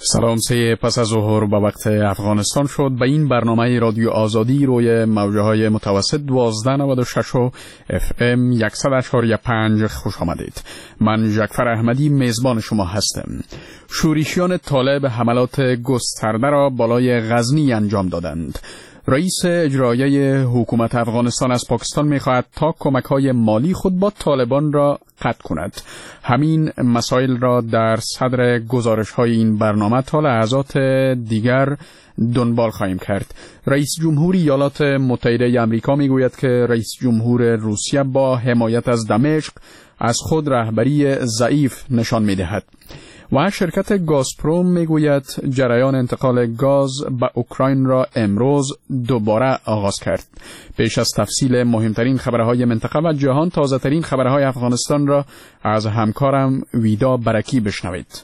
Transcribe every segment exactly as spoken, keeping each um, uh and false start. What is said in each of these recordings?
سلام. سه پس از ظهر به وقت افغانستان شد. به این برنامه رادیو آزادی روی موجه های متوسط دوازده نود و شش و اف ام صد و چهار و پنج خوش آمدید. من جعفر احمدی میزبان شما هستم. شورشیان طالب حملات گسترده را بالای غزنی انجام دادند. رئیس اجرایی حکومت افغانستان از پاکستان می‌خواهد تا کمک‌های مالی خود با طالبان را قطع کند. همین مسائل را در صدر گزارش‌های این برنامه تا لحظات دیگر دنبال خواهیم کرد. رئیس جمهور ایالات متحده آمریکا میگوید که رئیس جمهور روسیه با حمایت از دمشق از خود رهبری ضعیف نشان می‌دهد. و شرکت گازپروم میگوید جریان انتقال گاز به اوکراین را امروز دوباره آغاز کرد. پیش از تفصیل مهمترین خبرهای منطقه و جهان، تازه ترین خبرهای افغانستان را از همکارم ویدا برکی بشنوید.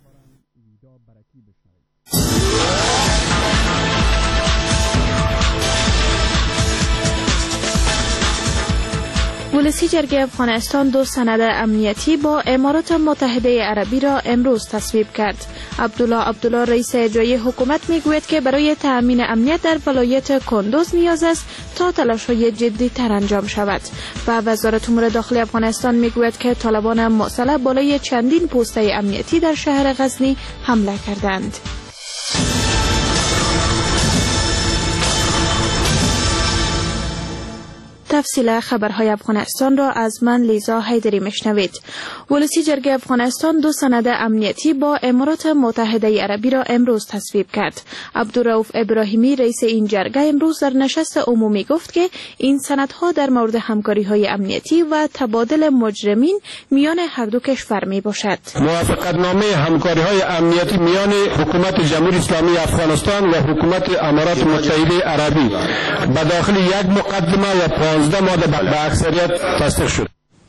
ولسی جرگه افغانستان دو سند امنیتی با امارات متحده عربی را امروز تصویب کرد. عبدالله عبدالله رئیس اجرایی حکومت میگوید که برای تأمین امنیت در ولایت کندوز نیاز است تا تلاش‌های جدی تر انجام شود. و وزارت امور داخلی افغانستان میگوید که طالبان مسلح بالای چندین پوسته امنیتی در شهر غزنی حمله کردند. تفصیل خبرهای افغانستان را از من لیزا حیدری مشنوید. ولسی جرگه افغانستان دو سند امنیتی با امارات متحده عربی را امروز تصویب کرد. عبدالرؤوف ابراهیمی رئیس این جرگه امروز در نشست عمومی گفت که این سندها در مورد همکاری‌های امنیتی و تبادل مجرمین میان هر دو کشور می باشد. موافقتنامه همکاری‌های امنیتی میان حکومت جمهوری اسلامی افغانستان و حکومت امارات متحده عربی به داخل یک مقدمه و پانزده ماده به اکثریت تصدیق شد.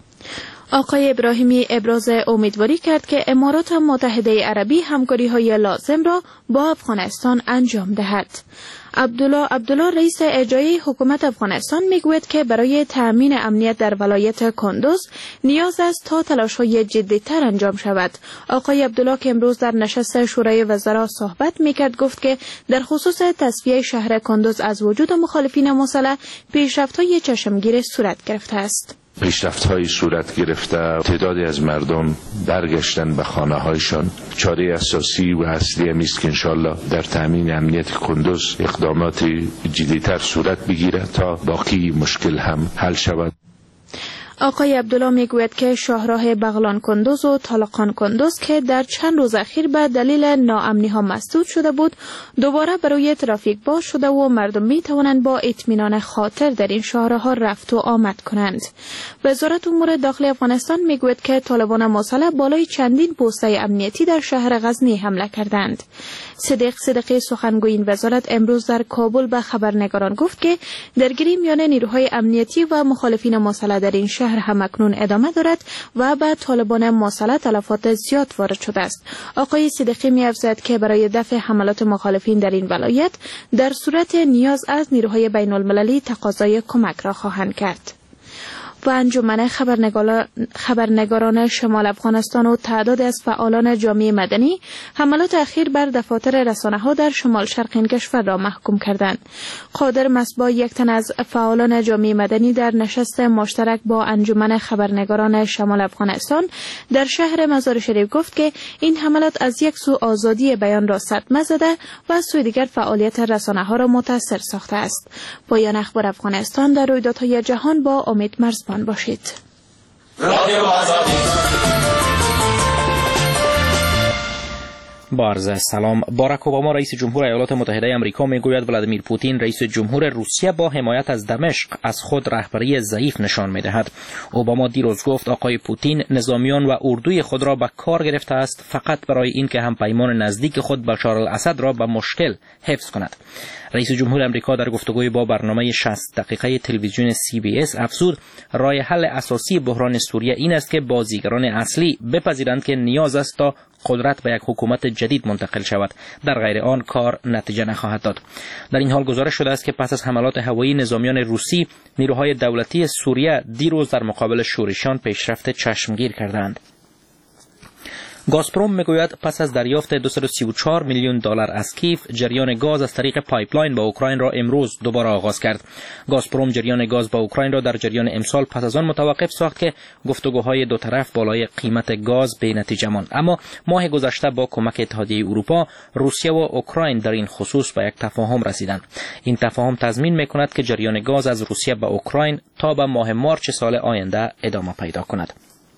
آقای ابراهیمی ابراز امیدواری کرد که امارات متحده عربی همکاری‌های لازم را با افغانستان انجام دهد. عبدالله عبدالله رئیس اجرایی حکومت افغانستان میگوید که برای تأمین امنیت در ولایت کندوز نیاز است تا تلاش‌های جدی‌تر انجام شود. آقای عبدالله که امروز در نشست شورای وزرا صحبت میکرد گفت که در خصوص تصفیه شهر کندوز از وجود مخالفین مسلح پیشرفت‌های چشمگیر صورت گرفته است. پیشرفت‌های صورت گرفته، تعدادی از مردم برگشتن به خانه‌هایشان. چاره اساسی و اصلی است که انشالله در تامین امنیت کندوز اقدامات جدی‌تر صورت بگیرد تا باقی مشکل هم حل شود. آقای عبدالله میگوید که شاهراه بغلان کندوز و طالقان کندوز که در چند روز اخیر به دلیل ناامنی ها مسدود شده بود دوباره برای ترافیک باز شده و مردم می توانند با اطمینان خاطر در این شاهراه رفت و آمد کنند. وزارت امور داخلی افغانستان میگوید که طالبان مسلح بالای چندین پوسته امنیتی در شهر غزنی حمله کردند. صدیق صدیقی سخنگوی این وزارت امروز در کابل به خبرنگاران گفت که درگیری میان نیروهای امنیتی و مخالفین مسلح در این شهر همکنون ادامه دارد و به طالبان مسلح تلفات زیاد وارد شده است. آقای صدیقی می‌افزاید که برای دفع حملات مخالفین در این ولایت در صورت نیاز از نیروهای بین المللی تقاضای کمک را خواهند کرد. و انجمن خبرنگاران شمال افغانستان و تعداد از فعالان جامعه مدنی حملات اخیر بر دفاتر رسانه‌ها در شمال شرق این کشور را محکوم کردند. قادر مصباح یک تن از فعالان جامعه مدنی در نشست مشترک با انجمن خبرنگاران شمال افغانستان در شهر مزار شریف گفت که این حملات از یک سو آزادی بیان را صدمه زده و از سوی دیگر فعالیت رسانه‌ها را متاثر ساخته است. پایان اخبار افغانستان در رویدادهای جهان با امید مرزبان باشید. با عرض سلام. باراک اوباما رئیس جمهور ایالات متحده آمریکا میگوید ولادیمیر پوتین رئیس جمهور روسیه با حمایت از دمشق از خود رهبری ضعیف نشان میدهد. اوباما دیروز گفت آقای پوتین نظامیان و اردوی خود را به کار گرفته است فقط برای اینکه هم پیمان نزدیک خود بشار الاسد را به مشکل حفظ کند. رئیس جمهور آمریکا در گفتگوی با برنامه شصت دقیقه تلویزیون سی بی اس افزود راه حل اساسی بحران سوریه این است که بازیگران اصلی بپذیرند که نیاز است تا قدرت به یک حکومت جدید منتقل شود، در غیر آن کار نتیجه نخواهد داد. در این حال گزارش شده است که پس از حملات هوایی نظامیان روسی نیروهای دولتی سوریه دیروز در مقابل شورشیان پیشرفت چشمگیر کردند. گازپروم میگوید پس از دریافت دویست و سی و چهار میلیون دلار از کیف، جریان گاز از طریق پایپلاین به اوکراین را امروز دوباره آغاز کرد. گازپروم جریان گاز به اوکراین را در جریان امسال پس از آن متوقف ساخت که گفتگوهای دو طرف بالای قیمت گاز به نتیجه ماند. اما ماه گذشته با کمک اتحادیه اروپا، روسیه و اوکراین در این خصوص به یک تفاهم رسیدند. این تفاهم تضمین میکند که جریان گاز از روسیه به اوکراین تا به ماه مارچ سال آینده ادامه پیدا کند.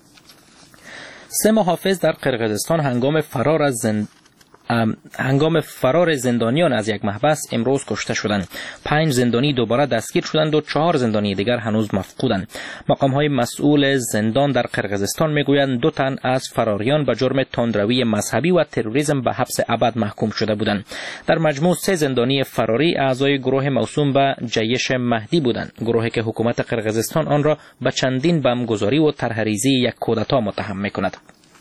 سه محافظ در قرقیزستان هنگام فرار از زند... هنگام فرار زندانیان از یک محبس امروز کشته شدند. پنج زندانی دوباره دستگیر شدند و چهار زندانی دیگر هنوز مفقودند. مقام‌های مسئول زندان در قرقیزستان میگویند دو تن از فراریان به جرم تندروی مذهبی و تروریسم به حبس ابد محکوم شده بودند. در مجموع سه زندانی فراری اعضای گروه موسوم به جیش مهدی بودند، گروهی که حکومت قرقیزستان آن را به چندین بمبگذاری و طرحریزی یک کودتا متهم می‌کند.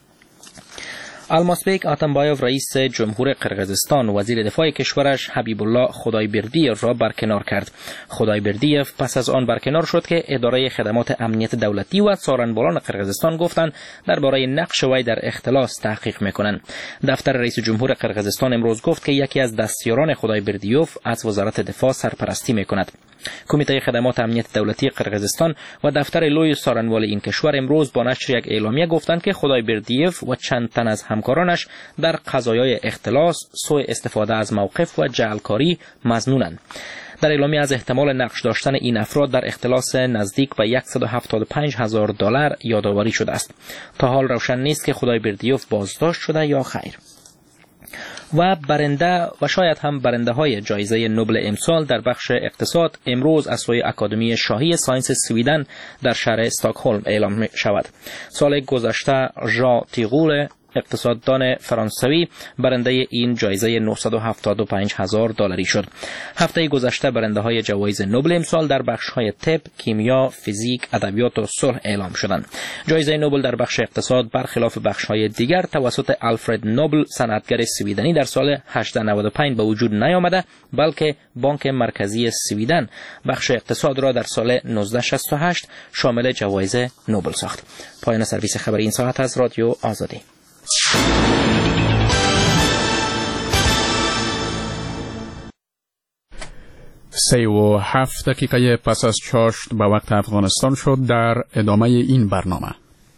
الماسبیک آتمبایوف رئیس جمهور قرقیزستان وزیر دفاع کشورش حبیب الله خدایبردیف را برکنار کرد. خدایبردیف پس از آن برکنار شد که اداره خدمات امنیت دولتی و سارنبالان قرقیزستان گفتند درباره نقش وی در اختلاس تحقیق میکنند. دفتر رئیس جمهور قرقیزستان امروز گفت که یکی از دستیاران خدایبردیف از وزارت دفاع سرپرستی میکند. کمیته خدمات امنیت دولتی قرقیزستان و دفتر لوی سارنوال این کشور امروز با نشر یک اعلامیه گفتند که خدایبردیف و چند تن از همکارانش در قضایای اختلاس، سوء استفاده از موقف و جعلکاری مظنونند. در اعلامیه از احتمال نقش داشتن این افراد در اختلاس نزدیک به صد و هفتاد و پنج هزار دلار یادآوری شده است. تا حال روشن نیست که خدایبردیف بازداشت شده یا خیر. و برنده و شاید هم برنده های جایزه نوبل امسال در بخش اقتصاد امروز از سوی اکادمی شاهی ساینس سویدن در شهر استکهلم اعلام شود. سال گذشته ژا تیغول اقتصاددان فرانسوی برنده این جایزه نهصد و هفتاد و پنج هزار دلاری شد. هفته گذشته برنده های جوایز نوبل امسال در بخش های طب، کیمیا، فیزیک، ادبیات و صلح اعلام شدند. جایزه نوبل در بخش اقتصاد برخلاف بخش های دیگر توسط آلفرد نوبل صنعتگر سویدنی در سال هزار و نهصد و نود و پنج به وجود نیامده، بلکه بانک مرکزی سویدن بخش اقتصاد را در سال هزار و نهصد و شصت و هشت شامل جوایز نوبل ساخت. پایان سرویس خبری این ساعت از رادیو آزادی. سه و هفت دقیقه پس از چاشت به وقت افغانستان شد. در ادامه این برنامه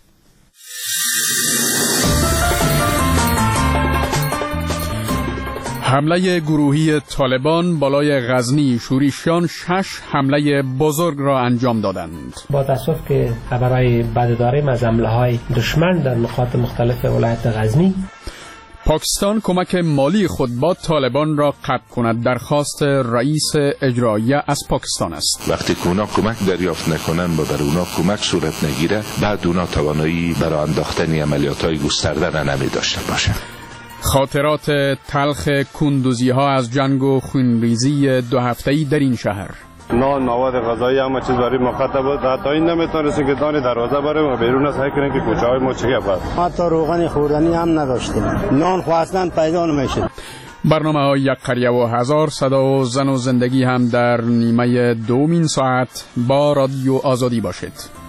حمله گروهی طالبان بالای غزنی شوریشیان شش حمله بزرگ را انجام دادند. با تاسف که خبرهای بد داریم از حمله های دشمن در نقاط مختلف ولایت غزنی. پاکستان کمک مالی خود با طالبان را قطع کند درخواست رئیس اجراییه از پاکستان است. وقتی که اونا کمک دریافت نکنن و بر اونا کمک صورت نگیره، بعد اونا توانایی برای انداختن عملیات‌های گسترده را نمی داشته باشه. خاطرات تلخ کندوزی ها از جنگ و خونریزی دو هفته‌ای در این شهر. نان، مواد غذایی همه چیز برای مخاطب بود. حتی این نمیتونستیم که دانی دروازه بریم و بیرون از سعی کنیم که کوچه های ما چیه بود. حتی روغن خوردنی هم نداشتیم. نان خواستن پیدا نمیشد. برنامه های یک قریه و هزار صدا و زن و زندگی هم در نیمه دومین ساعت با رادیو آزادی باشید.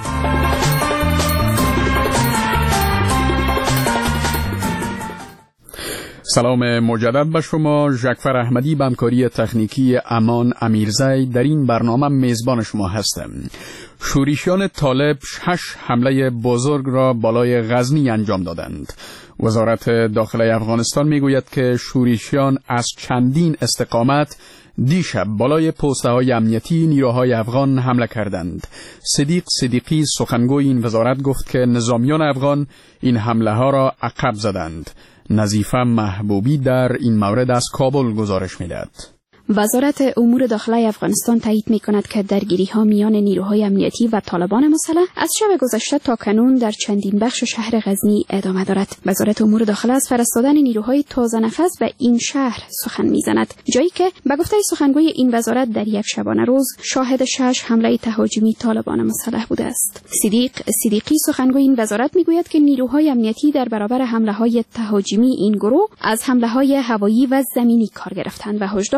سلام مجدد به شما. ژکفر احمدی به همکاری تکنیکی امان امیرزی در این برنامه میزبان شما هستم. شوریشیان طالب شش حمله بزرگ را بالای غزنی انجام دادند. وزارت داخله افغانستان میگوید که شوریشیان از چندین استقامت دیشب بالای پوسته های امنیتی نیروهای افغان حمله کردند. صدیق صدیقی سخنگوی این وزارت گفت که نظامیان افغان این حمله ها را عقب زدند. نظیفه محبوبی در این مورد از کابل گزارش می‌دهد. وزارت امور داخله افغانستان تایید می‌کند که درگیری‌ها میان نیروهای امنیتی و طالبان مسلح از شب گذشته تا کنون در چندین بخش شهر غزنی ادامه دارد. وزارت امور داخله از فرستادن نیروهای تازه نفس به این شهر سخن می‌زند، جایی که به گفته سخنگوی این وزارت در یک شبانه روز شاهد شش حمله تهاجمی طالبان مسلح بوده است. صدیق صدیقی سخنگوی این وزارت می‌گوید که نیروهای امنیتی در برابر حمله‌های تهاجمی این گروه از حمله‌های هوایی و زمینی کار گرفتند و هشدار می‌دهد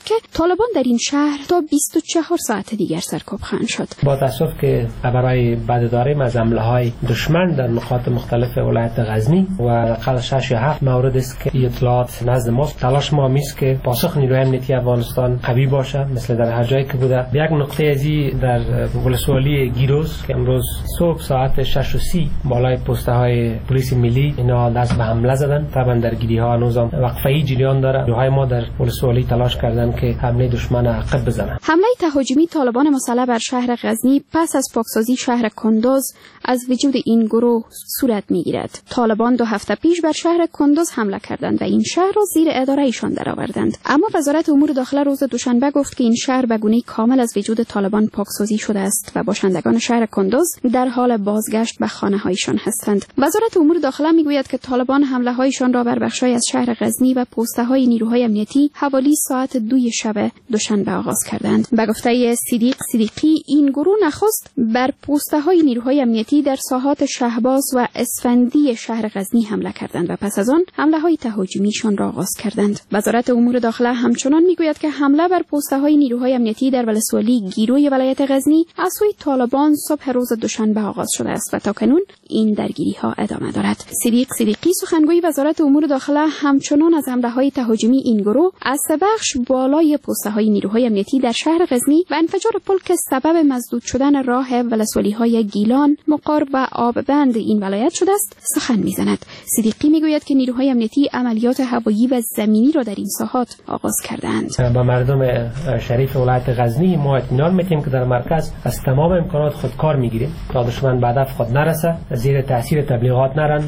که طالبان در این شهر تا بیست و چهار ساعت دیگر سرکوب خواهند شد. با تاسف که برای بعد داریم از حمله‌های دشمن در نقاط مختلف ولایت غزنی و حداقل شش یا هفت مورد است که اطلاعات نزد ما تلاش ما میست که پاسخ نیروی امنیتی افغانستان قوی باشه، مثل در هر جایی که بوده. یک نقطه ازی در ولسوالی گیروس که امروز صبح ساعت شش و سی بالای پسته های پلیس ملی اینا دست به حمله زدن. طبعا درگیری ها هنوز وقفه‌ای جریان داره. نیروهای ما در ولسوالی تلاش کردن که حمله دشمن عقب بزنن. حمله تهاجمی طالبان مسلح بر شهر غزنی پس از پاکسازی شهر کندوز از وجود این گروه صورت میگیرد. طالبان دو هفته پیش بر شهر کندوز حمله کردند و این شهر را زیر اداره ایشان درآوردند. اما وزارت امور داخله روز دوشنبه گفت که این شهر به گونه‌ای کامل از وجود طالبان پاکسازی شده است و باشندگان شهر کندوز در حال بازگشت به خانه‌هایشان هستند. وزارت امور داخله میگوید که طالبان حمله‌هایشان را بر بخش‌های از شهر غزنی و پست‌های نیروهای امنیتی حوالی ساعت دوی شب دوشنبه آغاز کردند. به گفته صدیق صدیقی این گروه نخست بر پست‌های نیروهای امنیتی در ساحات شهباز و اسفندی شهر غزنی حمله کردند و پس از آن حمله‌های تهاجمیشان را آغاز کردند. وزارت امور داخله همچنان میگوید که حمله بر پست‌های نیروهای امنیتی در ولسوالی گیروی ولایت غزنی از سوی طالبان صبح روز دوشنبه آغاز شده است و تاکنون این درگیری‌ها ادامه دارد. صدیق صدیقی سخنگوی وزارت امور داخله همچنان از حمله‌های تهاجمی این گروه از بخش بالای پست‌های نیروهای امنیتی در شهر غزنی و انفجار پل که سبب مسدود شدن راه ولسوالی‌های گیلان، مقار و آببند این ولایت شده است سخن می‌زند. صدیقی میگوید که نیروهای امنیتی عملیات هوایی و زمینی را در این ساحات آغاز کردند. با مردم شریف ولایت غزنی ما اطمینان می‌دیم که در مرکز از تمام امکانات خودکار می‌گیریم تا دشمن به هدف خود نرسه، زیر تاثیر تبلیغات نرن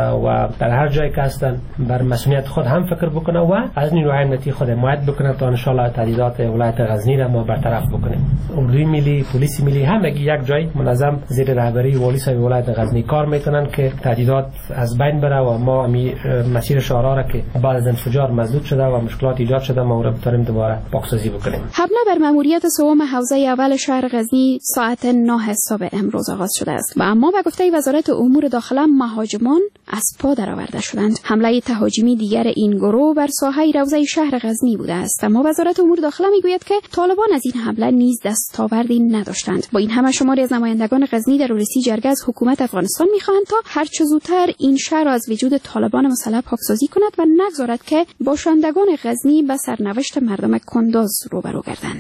و در هر جایی که هستن بر مسئولیت خود هم فکر بکنه و از نیروهای امنیتی خود حمایت بکنه تا ان شاء الله تهدیدات ولایت غزنی را ما برطرف بکنیم. امروی ملی، پلیس ملی همگی یک جای منظم زیر رهبری والی صاحب ولایت غزنی کار میکنن که تهدیدات از بین بره و ما مسیر شورا را که بعد از انفجار مسدود شده و مشکلات ایجاد شده ما را بتونیم دوباره پاکسازی بکنیم. حمله بر ماموریت سوم حوزه اول شهر غزنی ساعت نه صبح امروز آغاز شده است و اما به گفته وزارت امور داخله مهاجمان از پا درآورده شدند. حمله تهاجمی دیگر این گروه بر ساحه روضه شهر غزنی بوده است، اما وزارت امور داخله میگوید که طالبان از این حمله نیز دستاوردی نداشتند. با این همه شماری از نمایندگان غزنی در اورسی جرگه از حکومت افغانستان میخواهند تا هر چه زودتر این شهر را از وجود طالبان مسلح پاکسازی کند و نگذارد که باشندگان غزنی به سرنوشت مردم کندوز روبرو گردند.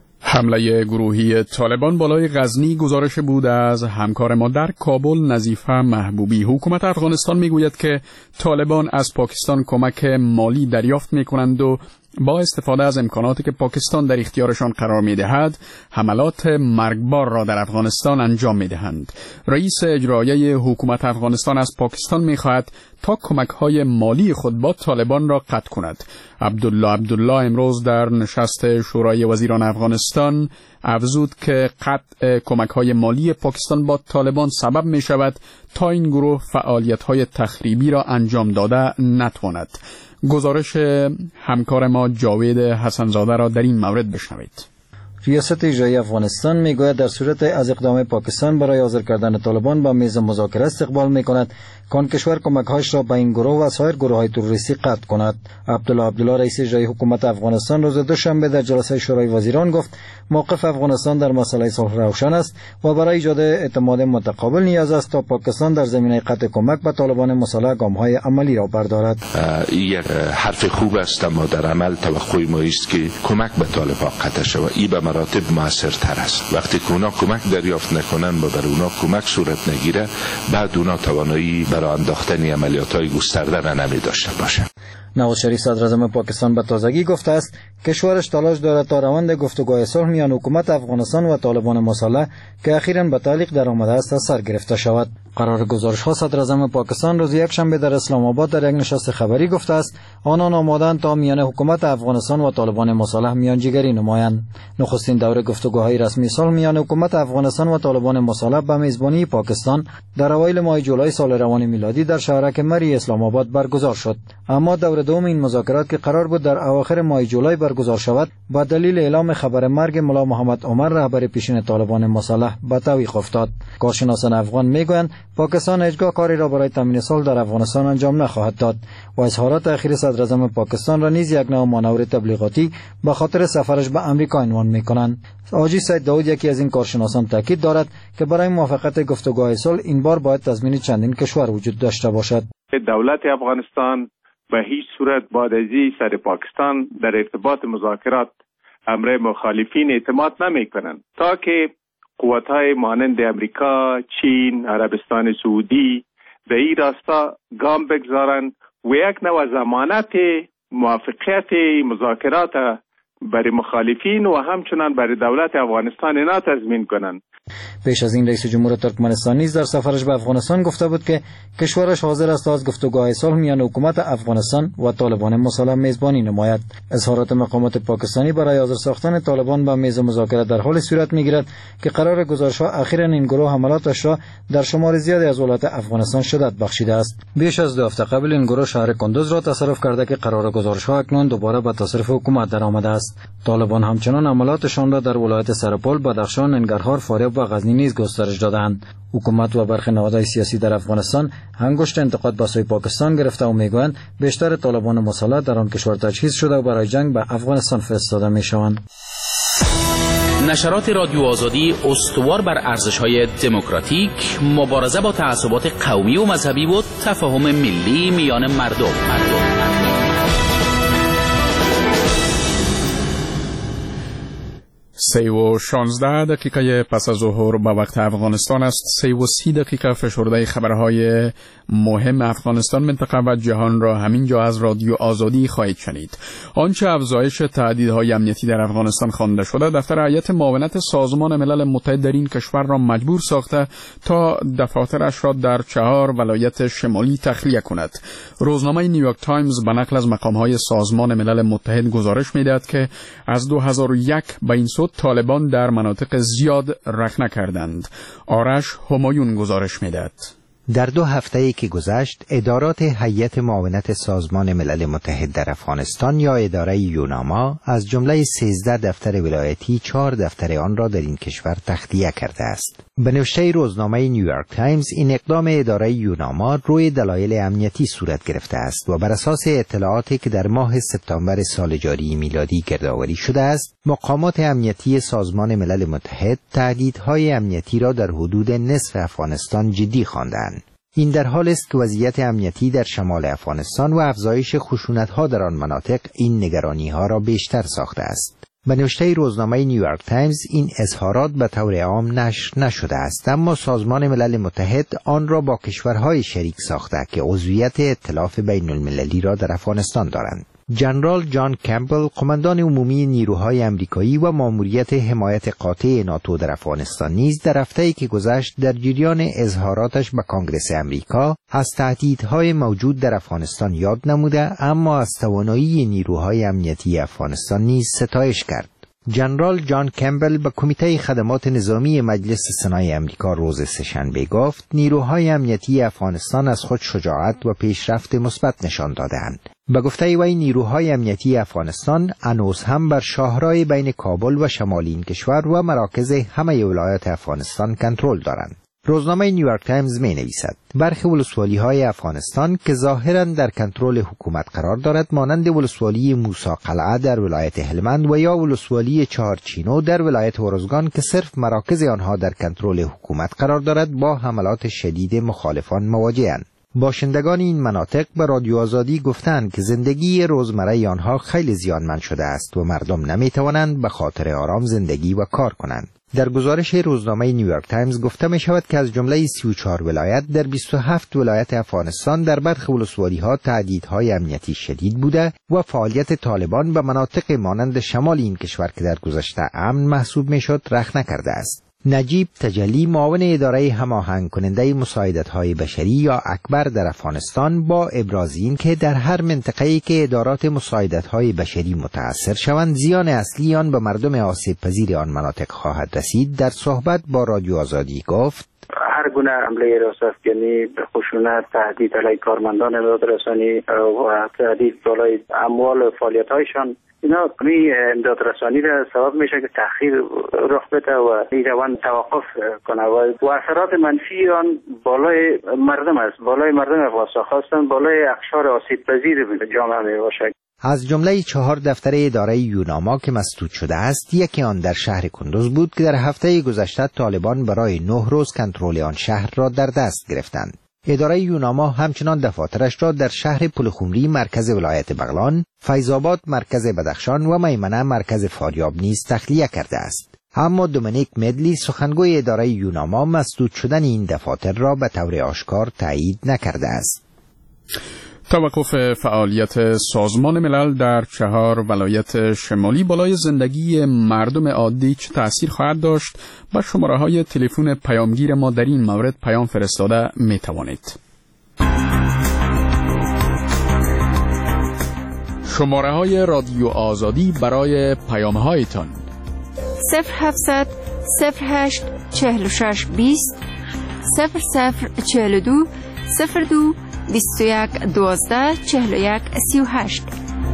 حمله گروهی طالبان بالای غزنی گزارش بود از همکار ما در کابل نظیفه محبوبی. حکومت افغانستان میگوید که طالبان از پاکستان کمک مالی دریافت میکنند و با استفاده از امکاناتی که پاکستان در اختیارشان قرار می‌دهد حملات مرگبار را در افغانستان انجام می‌دهند. رئیس اجرایی حکومت افغانستان از پاکستان می‌خواهد تا کمک‌های مالی خود با طالبان را قطع کند. عبدالله عبدالله امروز در نشست شورای وزیران افغانستان افزود که قطع کمک‌های مالی پاکستان با طالبان سبب می‌شود تا این گروه فعالیت‌های تخریبی را انجام داده نتواند. گزارش همکار ما جاوید حسنزاده را در این مورد بشنوید. ریاست اجرایی افغانستان میگوید در صورت از اقدام پاکستان برای حاضر کردن طالبان به میز مذاکره استقبال میکند که آن کشور کمک‌هایش را به این گروه و سایر گروه‌های تروریستی قطع کند. عبدالله عبدالله رئیس اجرایی حکومت افغانستان روز دوشنبه در جلسه شورای وزیران گفت موقف افغانستان در مسئله صلح روشن است و برای ایجاد اعتماد متقابل نیاز است تا پاکستان در زمینه قطع کمک به طالبان مسلح گام‌های عملی را بردارد. این حرف خوب است اما در عمل توقع ما است که کمک به طالبان قطع شود. این به مراتب موثرتر است. وقتی که اونا کمک دریافت نکنن و بر اونا کمک صورت نگیره بعد اونا توانایی برای انداختن عملیات‌های گسترده را نمی داشته باشند. نواز شریف صدر اعظم پاکستان به تازگی گفته است کشورش تلاش دارد تا روند گفتگوهای صلح میان حکومت افغانستان و طالبان مسلح که اخیراً به تعلیق درآمده است سر گرفته شود. قرار گزارش ها صدر اعظم پاکستان روز یکشنبه در اسلام آباد در یک نشست خبری گفته است آنان آماده‌اند تا میان حکومت افغانستان و طالبان مسلح میانجیگری نمایند. نخستین دوره گفتگوهای رسمی صلح میان حکومت افغانستان و طالبان مسلح به میزبانی پاکستان در اوایل ماه جولای سال روان میلادی در شهرک مری اسلام آباد برگزار شد، اما دوره دور دوم این مذاکرات که قرار بود در اواخر ماه جولای برگزار شود، با دلیل اعلام خبر مرگ ملا محمد عمر رهبر پیشین طالبان مسلح به توقف افتاد. کارشناسان افغان میگویند پاکستان هیچگاه کاری را برای تامین صلح در افغانستان انجام نخواهد داد و اظهارات اخیر صدر اعظم پاکستان را نیز یک نوع مانور تبلیغاتی به خاطر سفرش به امریکا عنوان میکنند. حاجی سید داود یکی از این کارشناسان تاکید دارد که برای موافقت گفتگوهای صلح این بار باید تضمین چندین کشور وجود داشته باشد. دولت افغانستان به هیچ صورت بعد از سر پاکستان در ارتباط مذاکرات امر مخالفین اعتماد نمی کنند تا که قوت‌های مانند امریکا، چین، عربستان سعودی در این راستا گام بگذارند و یک نوع ضمانت موافقت مذاکرات برای مخالفین و همچنان برای دولت افغانستان اینا تضمین کنند. پیش از این رئیس جمهور ترکمنستان نیز در سفرش به افغانستان گفته بود که کشورش حاضر است از گفتگوهای صلح میان حکومت افغانستان و طالبان مسلح میزبانی نماید. اظهارات مقامات پاکستانی برای حاضر ساختن طالبان به میز مذاکره در حال صورت میگیرد که قرار گزارش‌ها اخیراً این گروه حملاتش را در شمار زیادی از ولایات افغانستان شدت بخشیده است. بیش از دو هفته قبل این گروه شهر کندوز را تصرف کرده که قرار گزارش‌ها اکنون دوباره به تصرف حکومت درآمده است. طالبان همچنان حملاتشان را در ولایت سرپل، بدخشان، ننگرهار، فاریاب و غزنی نیز گسترش دادند. حکومت و برخی نهادهای سیاسی در افغانستان انگشت انتقاد به سوی پاکستان گرفته و میگویند بیشتر طالبان مسلح در آن کشور تجهیز شده و برای جنگ به افغانستان فرستاده میشوند. نشرات رادیو آزادی استوار بر ارزش‌های دموکراتیک، مبارزه با تعصبات قومی و مذهبی و تفاهم ملی میان مردم. مردم. سه و شانزده دقیقه پس از ظهر به وقت افغانستان است. سه و سی دقیقه فشرده خبرهای مهم افغانستان، منطقه و جهان را همینجا از رادیو آزادی خواهید شنید. آنچه افزایش تهدیدهای امنیتی در افغانستان خوانده شده، دفتر هیئت معاونت سازمان ملل متحد در این کشور را مجبور ساخته تا دفاترش را در چهار ولایت شمالی تخلیه کند. روزنامه نیویورک تایمز به نقل از مقامهای سازمان ملل متحد گزارش می‌دهد که از دو هزار و یک به این سو طالبان در مناطق زیاد رخنه کردند. آرش همایون گزارش می‌دهد. در دو هفته‌ای که گذشت، ادارات هیئت معاونت سازمان ملل متحد در افغانستان یا اداره یوناما از جمله سیزده دفتر ولایتی چهار دفتر آن را در این کشور تخلیه کرده است. به نوشته روزنامه نیویورک تایمز، این اقدام اداره یوناما روی دلایل امنیتی صورت گرفته است و بر اساس اطلاعاتی که در ماه سپتامبر سال جاری میلادی گردآوری شده است، مقامات امنیتی سازمان ملل متحد تهدیدهای امنیتی را در حدود نصف افغانستان جدی خواندند. این در حال است که وضعیت امنیتی در شمال افغانستان و افزایش خشونت‌ها در آن مناطق این نگرانی‌ها را بیشتر ساخته است. به نوشته روزنامه نیویورک تایمز، این اظهارات به طور عام نشر نشده است، اما سازمان ملل متحد آن را با کشورهای شریک ساخته که عضویت ائتلاف بین المللی را در افغانستان دارند. جنرال جان کمپبل، قماندان عمومی نیروهای امریکایی و ماموریت حمایت قاطع ناتو در افغانستان، نیز در هفته‌ای که گذشت در جریان اظهاراتش به کانگرس امریکا از تهدیدهای موجود در افغانستان یاد نموده، اما از توانایی نیروهای امنیتی افغانستان نیز ستایش کرد. جنرال جان کمپبل به کمیته خدمات نظامی مجلس سنای امریکا روز سه‌شنبه گفت نیروهای امنیتی افغانستان از خود شجاعت و پیشرفت مثبت نشان دادند. به گفته وی، نیروهای امنیتی افغانستان هنوز هم بر شاهراه بین کابل و شمال این کشور و مراکز همه ولایات افغانستان کنترل دارند. روزنامه نیویورک تایمز می نویسد برخی ولسوالی های افغانستان که ظاهراً در کنترل حکومت قرار دارد، مانند ولسوالی موسی قلعه در ولایت هلمند و یا ولسوالی چهارچینو در ولایت ارزگان که صرف مراکز آنها در کنترل حکومت قرار دارد، با حملات شدید مخالفان مواجه‌اند. باشندگان این مناطق به رادیو آزادی گفتند که زندگی روزمره آنها خیلی زیانمند شده است و مردم نمیتوانند به خاطر آرام زندگی و کار کنند. در گزارش روزنامه نیویورک تایمز گفته می شود که از جمله سی و چهار ولایت در بیست و هفت ولایت افغانستان در برخی ولسوالی‌ها تهدیدهای امنیتی شدید بوده و فعالیت طالبان به مناطق مانند شمال این کشور که در گذشته امن محسوب می شد رخنه کرده است. نجیب تجلی، معاون اداره هماهنگ کننده مساعدت‌های بشری یا اکبر در افغانستان، با ابراز این که در هر منطقه‌ای که ادارات مساعدت‌های بشری متأثر شوند، زیان اصلی آن به مردم آسیب پذیر آن مناطق خواهد رسید، در صحبت با رادیو آزادی گفت: هر گونه عمله راست یعنی خشونت، تهدید علیه کارمندان امداد رسانی و تهدید بالای اموال و فعالیت‌هایشان، اینا می امداد رسانی را سبب میشه که تأخیر رخ بده و این روند توقف کنه و اثرات منفی آن بالای مردم است، بالای مردم افغانستان، خواستن بالای اقشار آسیب پذیر جامعه می باشه. از جمله چهار دفتر اداره یوناما که مسدود شده است، یکی آن در شهر کندوز بود که در هفته گذشته طالبان برای نه روز کنترل آن شهر را در دست گرفتند. اداره یوناما همچنان دفاترش را در شهر پلخمری مرکز ولایت بغلان، فیض‌آباد مرکز بدخشان و میمنه مرکز فاریاب نیز تخلیه کرده است. اما دومینیک مدلی سخنگوی اداره یوناما مسدود شدن این دفاتر را به طور آشکار تایید نکرده است. توقف فعالیت سازمان ملل در چهار ولایت شمالی بالای زندگی مردم عادی چه تأثیر خواهد داشت؟ با شماره های تلفن پیامگیر ما در این مورد پیام فرستاده می توانید. شماره های رادیو آزادی برای پیام هایتان: صفر هفتصد صفر هشت چهل و شش بیست صفر صفر چهل و دو صفر دو بیست و یک دوازده چهل و یک سی و هشت.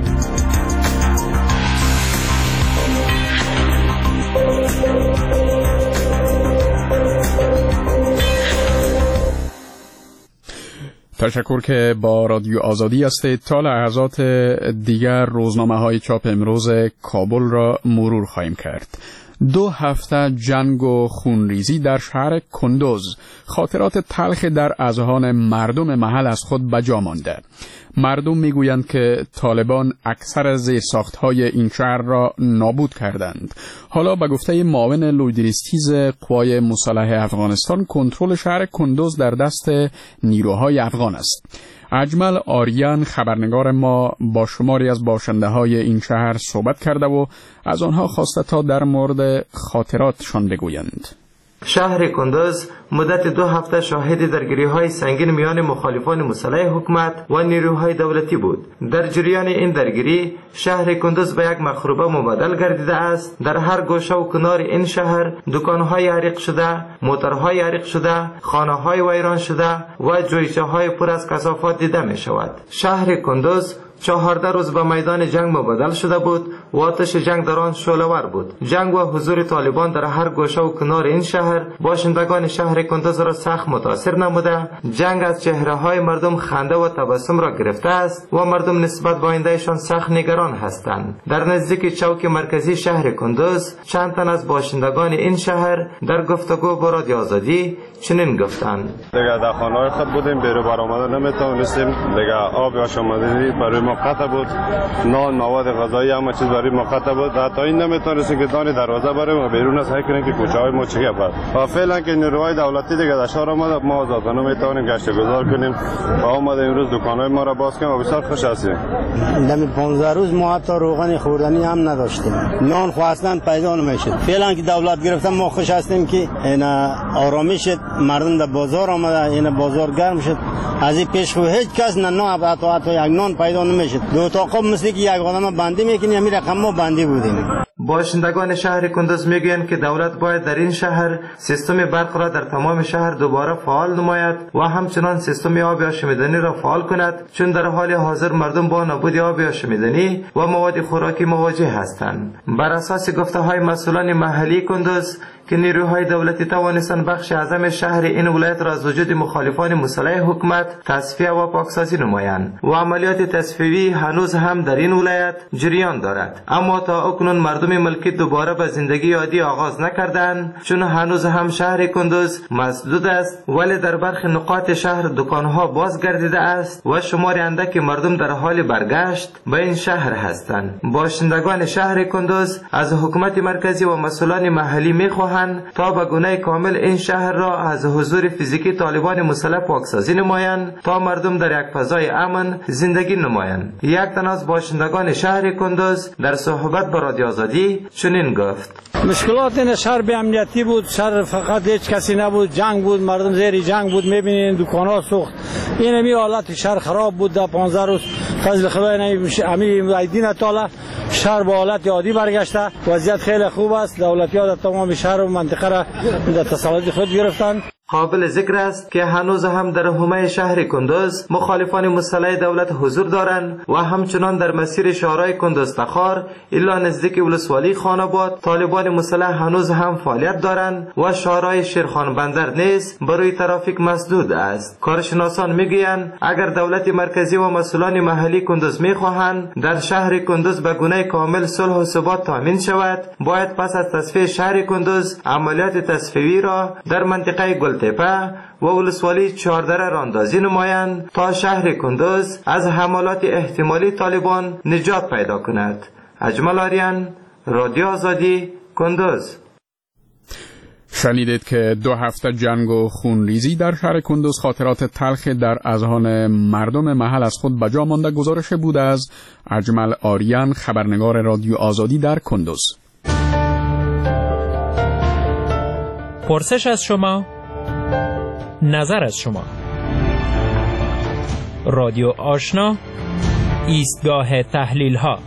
تشکر که با رادیو آزادی هستید. تا لحظات دیگر روزنامه های چاپ امروز کابل را مرور خواهیم کرد. دو هفته جنگ و خونریزی در شهر کندوز خاطرات تلخ در اذهان مردم محل از خود بجا مانده. مردم میگویند که طالبان اکثر زیرساخت‌های این شهر را نابود کردند. حالا به گفته معاون لویدریستیز قوای مسلح افغانستان کنترل شهر کندوز در دست نیروهای افغان است. اجمل آریان خبرنگار ما با شماری از باشنده های این شهر صحبت کرده و از آنها خواسته تا در مورد خاطراتشان بگویند. شهر کندوز مدت دو هفته شاهد درگیری‌های سنگین میان مخالفان مسلح حکومت و نیروهای دولتی بود. در جریان این درگیری شهر کندوز به یک مخروبه مبادل گردیده است. در هر گوشه و کنار این شهر دکان‌های حریق شده، موتورهای حریق شده، خانه‌های ویران شده و جویچه‌های پر از کثافات دیده می‌شود. شهر کندوز چهارده روز به میدان جنگ مبادل شده بود و آتش جنگ در آن شعله‌ور بود. جنگ و حضور طالبان در هر گوشه و کنار این شهر باشندگان شهر کندوز را سخت متاثر نموده. جنگ از چهره‌های مردم خنده و تبسم را گرفته است و مردم نسبت به آیندهشان سخت نگران هستند. در نزدیک چوک مرکزی شهر کندوز چند تن از باشندگان این شهر در گفتگو با رادیو آزادی چنین گفتند: دیگه در خانه‌های خود بودیم، بیرون بر آمدن نمیتونستیم، دیگه آب آشامیدنی برای ما قطع بود، نان، مواد غذایی همه چیز برای ما قطع بود. حتی این نمیتونستیم که دانی دروازه بریم و بیرون از کنیم که کوچه‌های ما چه گپ است. و فعلا که نیروهای دولتی دیگه در شهر آمده، ما آزادانه میتونیم گشت گذار کنیم و آمده امروز دکان‌های ما را باز کنیم و بسیار خوش هستیم. دم پانزده روز ما حتی روغن خوردنی هم نداشتیم، نان خواستن پیدا نمیشد. فعلا که دولت گرفتن ما خوش هستیم که این آرامش مردم در بازار آمده، این بازار گرم شد. از این پیش خو هیچ کس نه نه حتی حتی یک نان پیدا نمیشد. دو تا قب مثل که یک آدم بندی میکنی، همین رقم ما بندی بودیم. باشندگان شهر کندوز میگویند که دولت باید در این شهر سیستم برق را در تمام شهر دوباره فعال نماید و همچنان سیستم آب آشامیدنی را فعال کند، چون در حال حاضر مردم با نابودی آب آشامیدنی و مواد خوراکی مواجه هستند. بر اساس گفته های مسئولان محلی کندوز که نیروهای دولتی توانستند بخش اعظم شهر این ولایت را از وجود مخالفان مسلح حکومت تصفیه و پاکسازی نمایند و عملیات تصفیوی هنوز هم در این ولایت جریان دارد. اما تا اکنون مردم ملکی دوباره به زندگی عادی آغاز نکردند، چون هنوز هم شهر کندوز مسدود است، ولی در برخی نقاط شهر دکانها باز گردیده است و شمار اندکی مردم در حال برگشت به این شهر هستند. باشندگان شهر کندوز از حکومت مرکزی و مسئولان محلی می‌خواهند تا به گونه کامل این شهر را از حضور فیزیکی طالبان مسلح پاکسازی نمایند تا مردم در یک فضای امن زندگی نمایند. یک تن از باشندگان شهر کندوز در صحبت با رادیو آزادی چنین گفت: مشکلات این شهر به امنیتی بود، شهر فقط هیچ کسی نبود، جنگ بود، مردم زیر جنگ بود، میبینین دکان‌ها سوخت. این می حالت شهر خراب بود. در پانزده روز فضل خدای نمیشه امیر ایدین تعالی شهر با حالت عادی برگشته. وضعیت خیلی خوب است. دولتی‌ها در تمام شهر و منطقه را در تسلط خود گرفتند. قابل ذکر است که هنوز هم در حومه شهر کندوز مخالفان مسلح دولت حضور دارند و همچنان در مسیر شهرهای کندوز تخار الا نزدیک ولسوالی خاناباد طالبان مسلح هنوز هم فعالیت دارند و شهرهای شیرخان بندر نیز برای ترافیک مسدود است. کارشناسان میگویند اگر دولت مرکزی و مسئولان محلی کندوز میخواهند در شهر کندوز به گونه کامل صلح و ثبات تامین شود، باید پس از تصفیه شهر کندوز عملیات تصفیه‌ای را در منطقه گلتپه و ولسوالی چهاردره راندازی نمایند تا شهر کندوز از حملات احتمالی طالبان نجات پیدا کند. اجمل آریان، رادیو آزادی، کندوز. شنیدید که دو هفته جنگ و خونریزی در شهر کندوز خاطرات تلخ در اذهان مردم محل از خود بجا مانده. گزارش بود از اجمل آریان، خبرنگار رادیو آزادی در کندوز. پرسش از شما، نظر از شما. رادیو آشنا، ایستگاه تحلیل ها.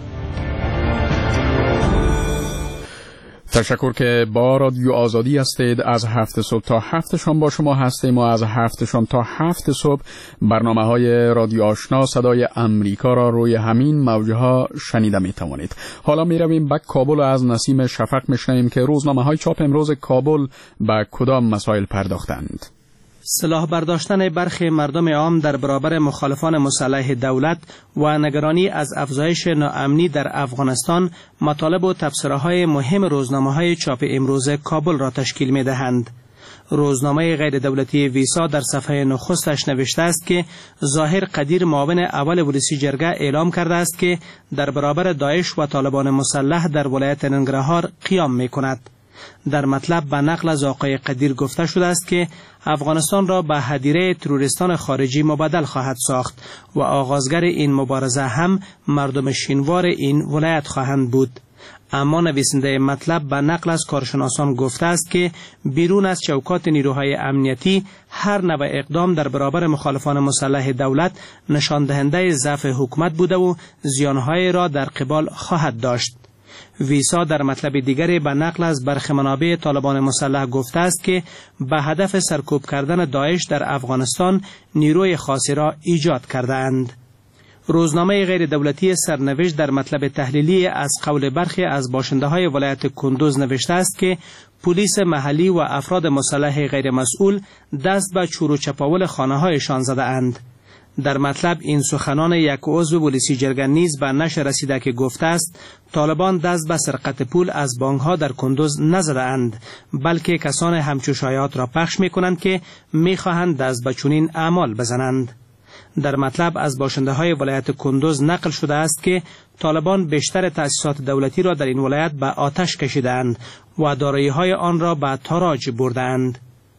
تشکر که با رادیو آزادی هستید. از هفت صبح تا هفت شام با شما هستیم و از هفت شام تا هفت صبح برنامه های رادیو آشنا صدای امریکا را روی همین موجه ها شنیده می توانید. حالا می رویم به کابل و از نسیم شفق می شنویم که روزنامه های چاپ امروز کابل به کدام مسائل پرداختند. سلاح برداشتن برخی مردم عام در برابر مخالفان مسلح دولت و نگرانی از افزایش ناامنی در افغانستان مطالب و تبصره‌های مهم روزنامه‌های چاپ امروز کابل را تشکیل می‌دهند. روزنامه غیر دولتی ویسا در صفحه نخستش نوشته است که ظاهر قدیر معاون اول ولسی جرگه اعلام کرده است که در برابر داعش و طالبان مسلح در ولایت ننگرهار قیام می‌کند. در مطلب به نقل از آقای قدیر گفته شده است که افغانستان را به هدیره تروریستان خارجی مبدل خواهد ساخت و آغازگر این مبارزه هم مردم شینوار این ولایت خواهند بود. اما نویسنده مطلب به نقل از کارشناسان گفته است که بیرون از چوکات نیروهای امنیتی هر نوع اقدام در برابر مخالفان مسلح دولت نشان دهنده ضعف حکومت بوده و زیانهای را در قبال خواهد داشت. ویسا در مطلب دیگری به نقل از برخی منابع طالبان مسلح گفته است که به هدف سرکوب کردن داعش در افغانستان نیروی خاصی را ایجاد کرده اند. روزنامه غیر دولتی سرنوشت در مطلب تحلیلی از قول برخی از باشنده های ولایت کندوز نوشته است که پلیس محلی و افراد مسلح غیر مسئول دست به چور و چپاول خانه هایشان زده اند. در مطلب این سخنان یک عضو ولسی جرگه نیز به نشر رسیده که گفته است طالبان دست به سرقت پول از بانک ها در کندوز نزده اند، بلکه کسان همچو شایعات را پخش می کنند که می خواهند دست به چنین اعمال بزنند. در مطلب از باشنده های ولایت کندوز نقل شده است که طالبان بیشتر تأسیسات دولتی را در این ولایت به آتش کشیدند و دارایی های آن را به تاراج بردند.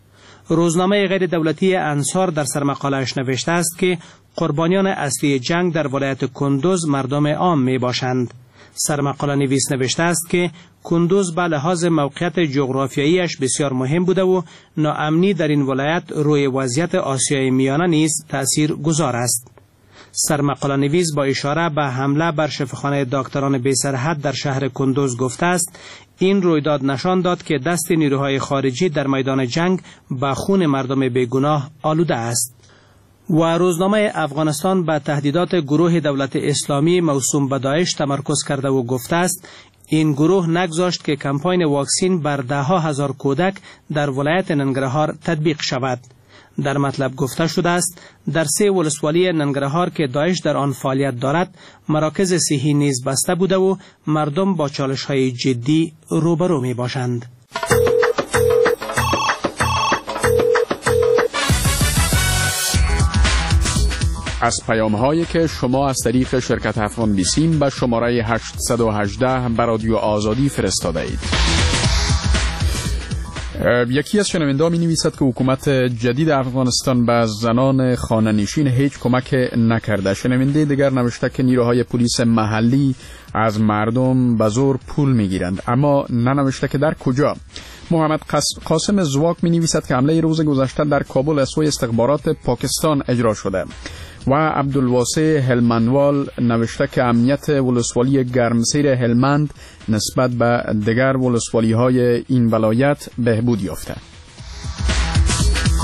روزنامه غیر دولتی انصار در سرمقاله‌اش نوشته است که قربانیان اصلی جنگ در ولایت کندوز مردم عام می باشند. سرمقاله نویس نوشته است که کندوز به لحاظ موقعیت جغرافیاییش بسیار مهم بوده و ناامنی در این ولایت روی وضعیت آسیای میانه نیز تأثیر گذار است. سرمقاله نویس با اشاره به حمله بر شفاخانه دکتران بی سرحد در شهر کندوز گفته است این رویداد نشان داد که دست نیروهای خارجی در میدان جنگ به خون مردم بیگناه آلوده است. و روزنامه افغانستان به تهدیدات گروه دولت اسلامی موسوم به داعش تمرکز کرده و گفته است این گروه نگذاشت که کمپاین واکسین بر ده ها هزار کودک در ولایت ننگرهار تطبیق شود. در مطلب گفته شده است در سه ولسوالی ننگرهار که داعش در آن فعالیت دارد مراکز صحی نیز بسته بوده و مردم با چالش‌های جدی روبرو می باشند. از پیام هایی که شما از طریق شرکت افغان بیسیم به شماره هشت یک هشت به رادیو آزادی فرستاده اید. یکی از شنونده ها می نویسد که حکومت جدید افغانستان به زنان خانه‌نشین هیچ کمک نکرده. شنونده دیگر نوشته که نیروهای پلیس محلی از مردم به زور پول می گیرند، اما ننوشته که در کجا. محمد قاسم زواک می نویسد که حمله روز گذشته در کابل از سوی استخبارات پاکستان اجرا شده. و عبدالواسع هلمندوال نوشته که امنیت ولسوالی گرمسیر هلمند نسبت به دیگر ولسوالی های این ولایت بهبود یافته.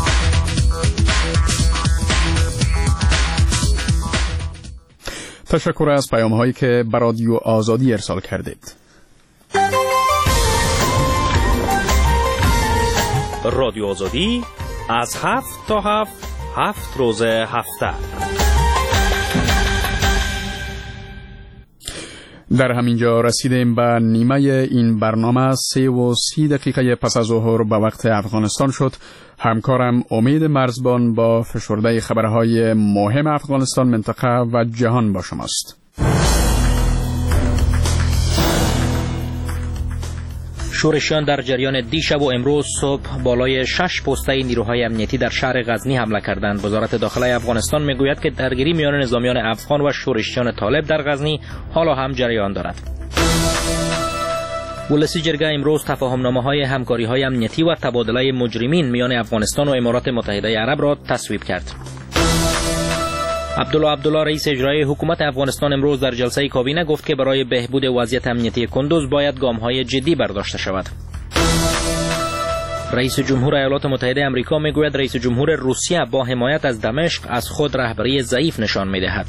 تشکر از پیام هایی که به رادیو آزادی ارسال کردید. رادیو آزادی از هفت تا هفت هفت روز هفته. در همینجا رسیدیم به نیمه این برنامه. سه و سی دقیقه پس از ظهر به وقت افغانستان شد. همکارم امید مرزبان با فشرده خبرهای مهم افغانستان، منطقه و جهان با شماست. شورشیان در جریان دیشب و امروز صبح بالای شش پسته نیروهای امنیتی در شهر غزنی حمله کردند. وزارت داخله افغانستان میگوید که درگیری میان نظامیان افغان و شورشیان طالب در غزنی حالا هم جریان دارد. ولسی جرگه امروز تفاهمنامه‌های همکاری‌های امنیتی و تبادله مجرمین میان افغانستان و امارات متحده عرب را تصویب کرد. عبدالله عبدالله رئیس اجرایی حکومت افغانستان امروز در جلسه کابینه گفت که برای بهبود وضعیت امنیتی کندوز باید گام‌های جدی برداشته شود. رئیس جمهور ایالات متحده آمریکا میگوید رئیس جمهور روسیه با حمایت از دمشق از خود رهبری ضعیف نشان می‌دهد.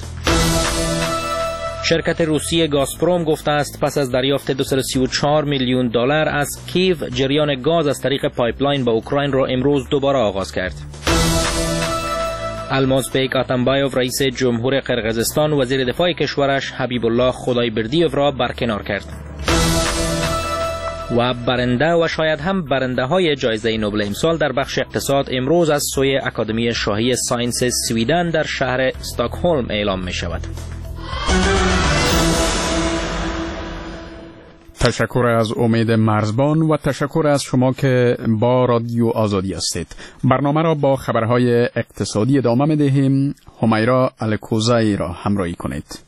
شرکت روسی گازپروم گفته است پس از دریافت دویست و سی و چهار میلیون دلار از کیو، جریان گاز از طریق پایپلاین به اوکراین را امروز دوباره آغاز کرد. المازبیک آتمبایوف رئیس جمهور قرقیزستان وزیر دفاع کشورش حبیب الله خدایبردیوف را برکنار کرد. و برنده و شاید هم برنده های جایزه نوبل امسال در بخش اقتصاد امروز از سوی اکادمی شاهی ساینس سویدن در شهر استکهلم اعلام می شود. تشکر از امید مرزبان و تشکر از شما که با رادیو آزادی هستید. برنامه را با خبرهای اقتصادی ادامه می دهیم. همیرا الکوزایی را همراهی کنید.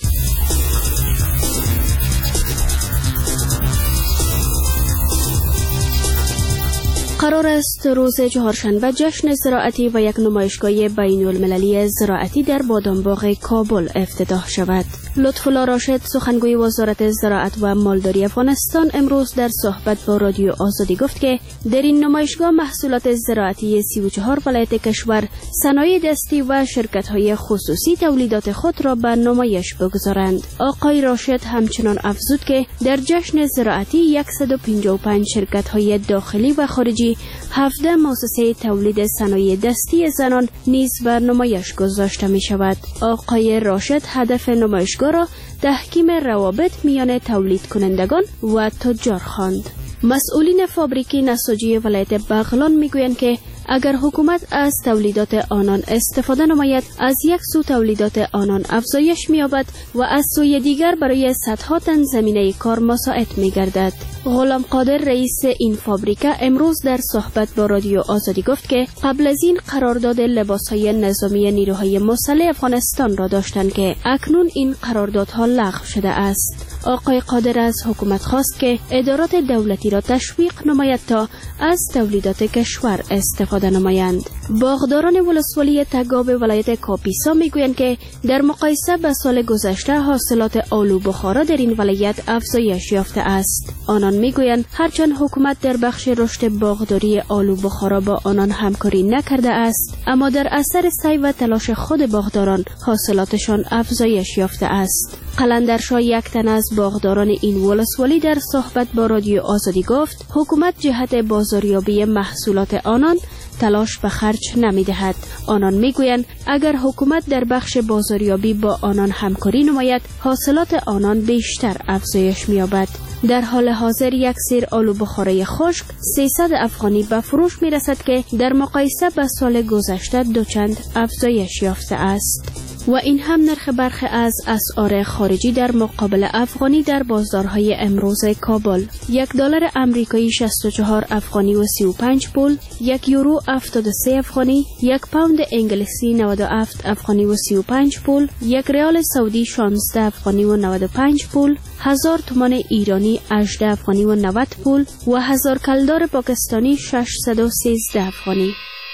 قرار است روز چهارشنبه جشن زراعتی و یک نمایشگاه بین المللی زراعتی در بادامباغ کابل افتتاح شود. لطف‌الله راشد سخنگوی وزارت زراعت و مالداری افغانستان امروز در صحبت با رادیو آزادی گفت که در این نمایشگاه محصولات زراعتی سی و چهار ولایت کشور، صنایع دستی و شرکت‌های خصوصی تولیدات خود را به نمایش بگذارند. آقای راشد همچنان افزود که در جشن زراعتی صد و پنجاه و پنج شرکت‌های داخلی و خارجی، هفده مؤسسه تولید صنایع دستی زنان نیز بر نمایش گذاشته می شود. آقای راشد هدف نمایشگاه را تحکیم روابط میان تولید کنندگان و تجار خواند. مسئولین فابریکی نساجی ولایت بغلان میگویند که اگر حکومت از تولیدات آنان استفاده نماید، از یک سو تولیدات آنان افزایش می‌یابد و از سوی دیگر برای صدها تن زمینه کار مساعد می‌گردد. غلام قادر رئیس این فابریکه امروز در صحبت با رادیو آزادی گفت که قبل از این قرارداد لباس‌های نظامی نیروهای مسلح افغانستان را داشتند که اکنون این قراردادها لغو شده است. آقای قادر از حکومت خواست که ادارات دولتی را تشویق نماید تا از تولیدات کشور استفاده نمایند. باغداران ولسوالی تگاب ولایت کاپیسا میگویند که در مقایسه با سال گذشته حاصلات آلو بخارا در این ولایت افزایش یافته است. آنان میگویند هرچند حکومت در بخش رشد باغداری آلو بخارا با آنان همکاری نکرده است، اما در اثر سعی و تلاش خود باغداران حاصلاتشان افزایش یافته است. قلندرشاه یک تن از باغداران این ولسوالی در صحبت با رادیو آزادی گفت حکومت جهت بازاریابی محصولات آنان تلاش به خرج نمی دهد. آنان می گویند اگر حکومت در بخش بازاریابی با آنان همکاری نماید، حاصلات آنان بیشتر افزایش می یابد. در حال حاضر یک سیر آلو بخاره خشک سیصد افغانی به فروش می رسد که در مقایسه با سال گذشته دوچند افزایش یافته است. و این هم نرخ برخی از اسعار خارجی در مقابل افغانی در بازارهای امروز کابل. یک دلار امریکایی شصت و چهار افغانی و سی و پنج پول، یک یورو هفتاد و سه افغانی، یک پوند انگلیسی نود و هفت افغانی و سی و پنج پول، یک ریال سعودی شانزده افغانی و نود و پنج پول، هزار تومان ایرانی هجده افغانی و نود پول و هزار کلدار پاکستانی ششصد و سیزده افغانی.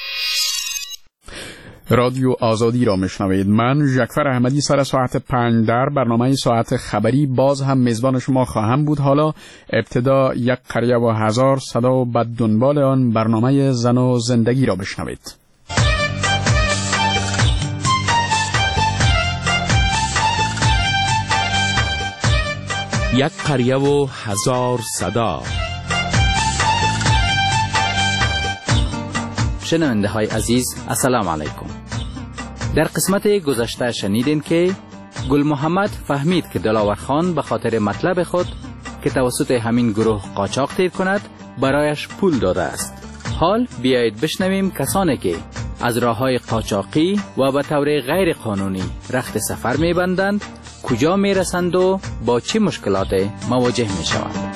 رادیو آزادی را میشنوید. من ژکفر احمدی سر ساعت پنج در برنامه ساعت خبری باز هم میزبان شما خواهم بود. حالا ابتدا یک قریه و هزار صدا و بعد دنبال آن برنامه زن و زندگی را بشنوید. یک قریه و هزار صدا. شنونده های عزیز السلام علیکم. در قسمت گذشته شنیدین که گل محمد فهمید که دلاور خان به خاطر مطلب خود که توسط همین گروه قاچاق تیر کند برایش پول داده است. حال بیایید بشنویم کسانی که از راه‌های قاچاقی و به طور غیر قانونی رخت سفر می‌بندند کجا می‌رسند و با چه مشکلات مواجه می‌شوند.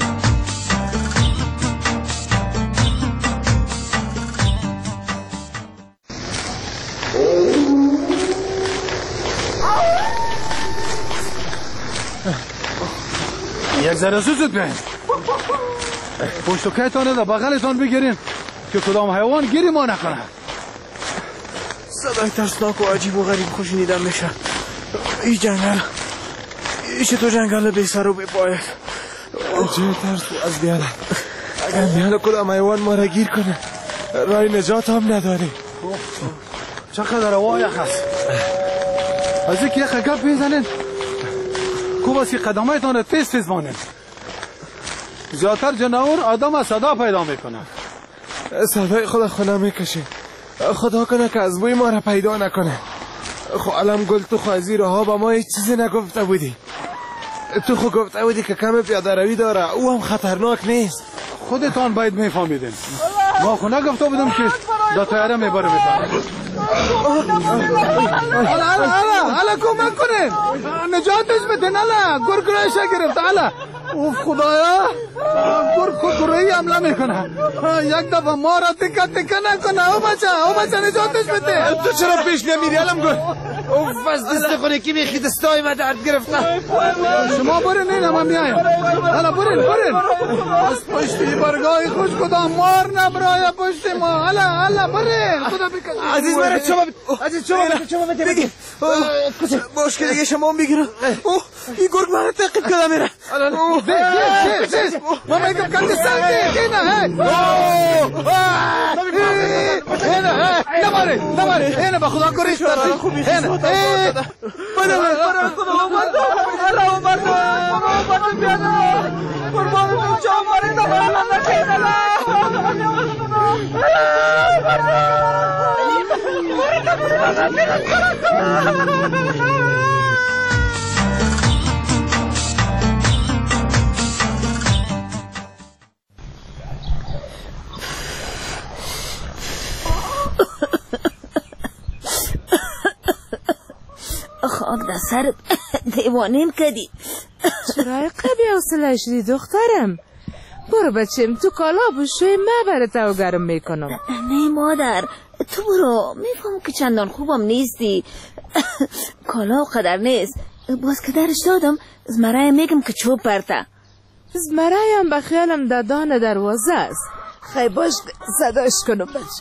یک ذره سوزت به پشت و کیتانه در بغلتان بگیرین که کدام حیوان گیری ما نکنه. صدای ترسناک و عجیب و غریب خوش شنیدن میشه. این جنگل ایش تو جنگل بی سر و بی پایه. چه ترس از بیاده اگر بیاده کدام حیوان ما را گیر کنه رای نجات هم نداری. چقدر هوا یخ است. از یک یخ گپ میزنین کوباسی قدمایتان را تیز تیز مانین. زیادتر جنور آدم از صدا پیدا میکنه. صدای خدا خدا میکشه. خدا کنه که از بوی ما را پیدا نکنه. خو علم گل تو خو از این راه با ما هیچ چیزی نگفته بودی. تو خو گفته بودی که کم پیاده روی داره او هم خطرناک نیست. خودتان باید میفهمیدین. ما خو نگفته بودم که دا تیاره میبره میتان. الا الا الا الا کمک کنین نجاتش بدین. الا گرگرایش گرفت. الا اوف خدایا گرگ گرگرایی حمله میکنه. یک دفعه ما را تکه تکه نکنه. او بچه او بچه نجاتش بده. تو چرا پیش نمیری علم گل؟ اوف از دست خونه کی میخی دستای من درد گرفته. شما برین این من میایم. الا برین برین از پشتی برگاهی خوش کدام مار نبرای پشت ما. الا الا برین خدا بکن. عزیز مرد شما عزیز شما شما بگی مشکل دیگه شما بگیرم. اوه این گرگ من تعقیب کرده میره. ما میگم کنده سنگی اینه. اینه نباره نباره اینه به خدا کریش برده. اینه بره بره خدا مرده الله مرده الله مرده بیاده قربان تو جا ماره نباره نکنه. خاک در سرت دیوانیم کدی. چرای قبی حوصله شدی دخترم؟ برو بچم تو کالا بشوی من برای تو گرم میکنم. نه مادر تو برو میفهم که چندان خوبم نیستی. کالا قدر نیست. باز که درش دادم زمرای میگم که چوب پرته. زمرای هم بخیالم دادان دروازه است. خیلی باش صداش کنم بچه.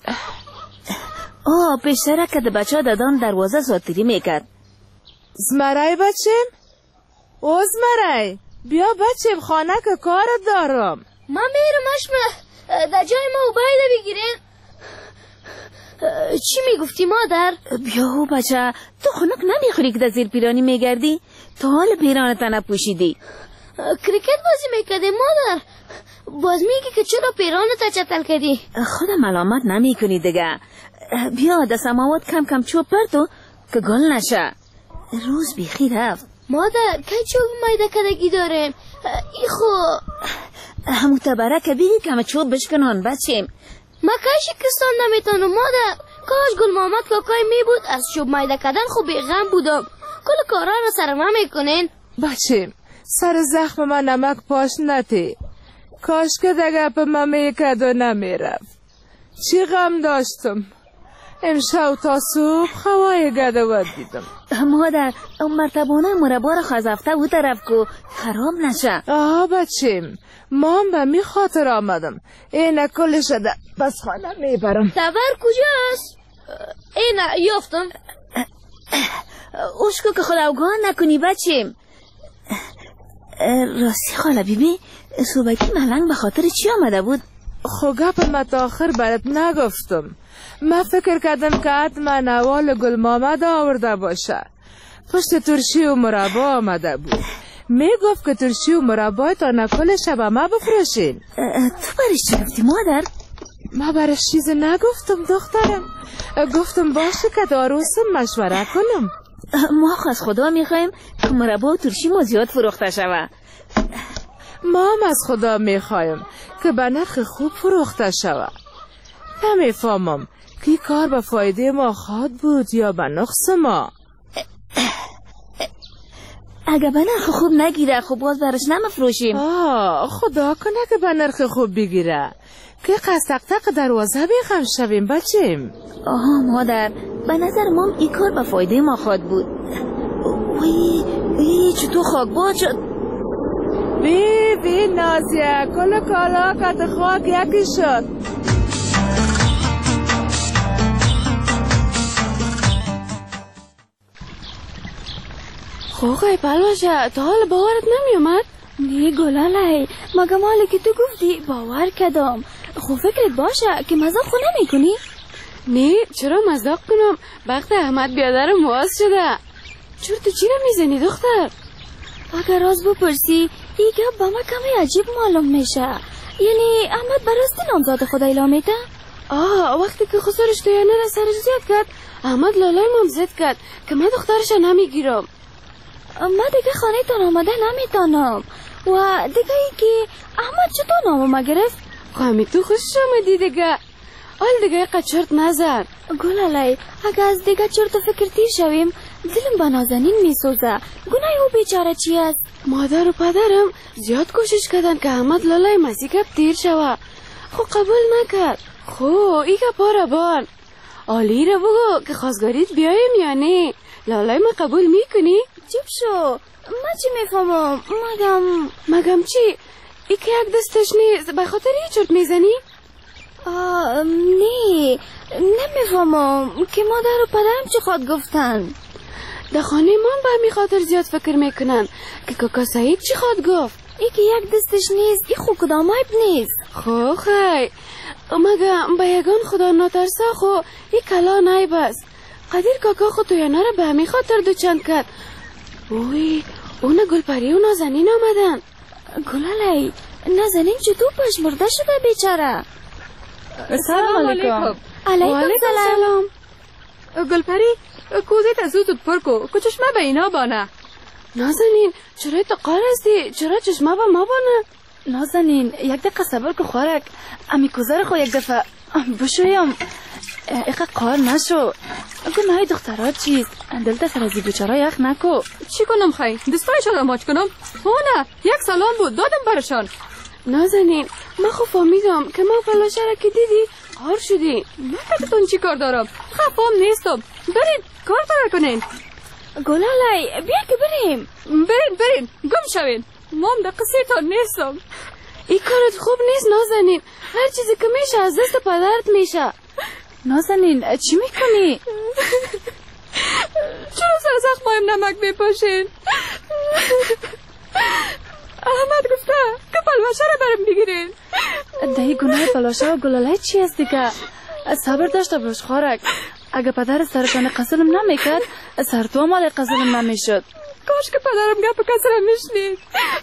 آه پیشتره که ده بچه ها دادان دروازه ساتیری میکرد. زمرای بچم؟ او زمرای بیا بچم خانه که کار دارم. من میرم اشمه در جای ما اوبایده بگیرین. چی میگفتی مادر؟ بیا بچه تو خونک نمیخوری که در زیر پیرانی میگردی؟ تا حال پیرانت نپوشیدی. کریکت بازی میکردی مادر. باز میگی که چرا پیرانت چتل کردی؟ خودم ملامت نمی کنی دیگه. بیا در سماوات کم کم چوب پرتو که گل نشه. روز بیخی رفت. مادر که چوب مایده کدگی داریم ای خو همون تبره که بگی که همه چوب بشکنان بچیم. ما که شکستان نمیتونم مادر. کاش گل محمد کاکای می بود از چوب مایده کدن خو بیغم بودم. کل کارا رو سر ما میکنین. بچیم سر زخم من نمک پاش نتی. کاش که دگه پا من میکد و نمیرفت. چی غم داشتم. امشب تا صبح خواه گدوات دیدم. مادر اون مرتبونه مربا را خزفته بود طرف که خراب نشه. آه بچیم ما هم به می خاطر آمدم. اینه کل شده بس خانه میبرم. تبر کجاست؟ اینه یافتم. اوشکو که خود اوگان نکنی بچیم. راستی خاله بیبی صوبکی ملنگ به خاطر چی آمده بود؟ خو گپ متاخر برات نگفتم. من فکر کردم که حتما نوال گل محمد آورده باشه. پشت ترشی و مربا آمده بود. میگفت که ترشی و مربای تا نکل شب ما بفروشین. تو برش چی گفتی مادر؟ ما برش چیز نگفتم دخترم. گفتم باشه که داروسم مشوره کنم. ما از خدا میخوایم که مربا و ترشی ما زیاد فروخته شوه. ما هم از خدا میخوایم که به نرخ خوب فروخته شوه. نمیفهمم که کار به فایده ما خواد بود یا به نقص ما. اگه به نرخ خوب نگیره خب باز برش نمفروشیم. آه خدا کنه که به نرخ خوب بگیره که قصد تق دروازه بیخم شویم بچیم. آها مادر به نظر ما این کار به فایده ما خواد بود. وی وی چطور خاک باد شد. بی بی نازیه کل کالا کت خاک یکی شد. خوخای پلاشه تا حال باورت نمیومد؟ نه گلاله مگه مالی که تو گفتی باور کردم. خوب فکرت باشه که مذاق خو نمی کنی؟ نه چرا مذاق کنم؟ وقت احمد بیادر مواز شده. چرا تو چی نمیزنی دختر؟ اگر راز بپرسی این گپ با ما کمی عجیب معلوم میشه. یعنی احمد براستی نامزاد خدا اعلام میده؟ آه وقتی که خسارش تو یعنی را سرش زیاد کرد احمد لالای مامزد کرد که من دخترش نمیگیرم. ما دیگه خانه تان آمده نمیتانم و دیگه ای که احمد چطور نامو ما گرفت؟ خواهمی تو خوشش آمدی دیگه. آل دیگه قد چرت نزد. گلالی اگه از دیگه چرت و فکر تیر شویم دلم با نازنین میسوزه. گناه او بیچاره چی است؟ مادر و پدرم زیاد کوشش کردن که احمد لالای مسیح تیر شوه خو قبول نکرد. خو ای که پاره بان آلی را بگو که خواستگاریت بیایم یا نه؟ لالای ما قبول میکنی؟ چیپ شو من چی میفهمم؟ مگم مگم چی؟ ای که یک دستش نیست به خاطر ای چرت میزنی؟ آه نه نمیفهمم که مادر و پدرم چی خواد گفتن. در خانه من به همین خاطر زیاد فکر میکنن که کاکا سعید چی خواد گفت. ای که یک دستش نیست ای خو کدام عیب نیست. خو خی مگه به یگان خدا نترسا خو ای کلا نایب است. قدیر کاکا خود تویانه را به همین خاطر دوچند کرد. اوی اون گلپری و نازنین آمدن. گلالی نازنین چطور پشمرده شده بیچاره؟ سلام علیکم. علیکم سلام. گلپری کوزیت از زود پر کو که چشمه به اینا بانه. نازنین چرا تو قار هستی؟ چرا چشمه به ما بانه؟ نازنین یک دقیقه صبر که خورک امی کوزه خو یک دفعه بشویم. ایقا قار نشو. گناه دخترها چیست؟ دلتا سر ازی بیچاره یخ نکو. چی کنم خی؟ دستایشان را ماچ کنم؟ نه یک سلام بود دادم برشان. نازنین من خوب فهمیدم که من فلاشه را که دیدی قار شدی. من کتتون چی کار دارم؟ خفام نیستم. برید کار تر کنین. گلالی بیا که بریم. برین برین گم شوین. مام در قصه تا نیستم. این کارت خوب نیست نازنین. هر چیزی که میشه از دست پدرت میشه. نازنین چی میکنی؟ چرا سر زخمایم نمک میپاشین؟ احمد گفته که پلوشه را برم بگیرین. دهی گناه پلوشه و گلاله چی هستی که صبر داشته باش خورک. اگه پدر سرکانه قسلم نمیکرد سر تو مال قسلم نمیشد. کاش که پدرم گپ کسرم میشنید.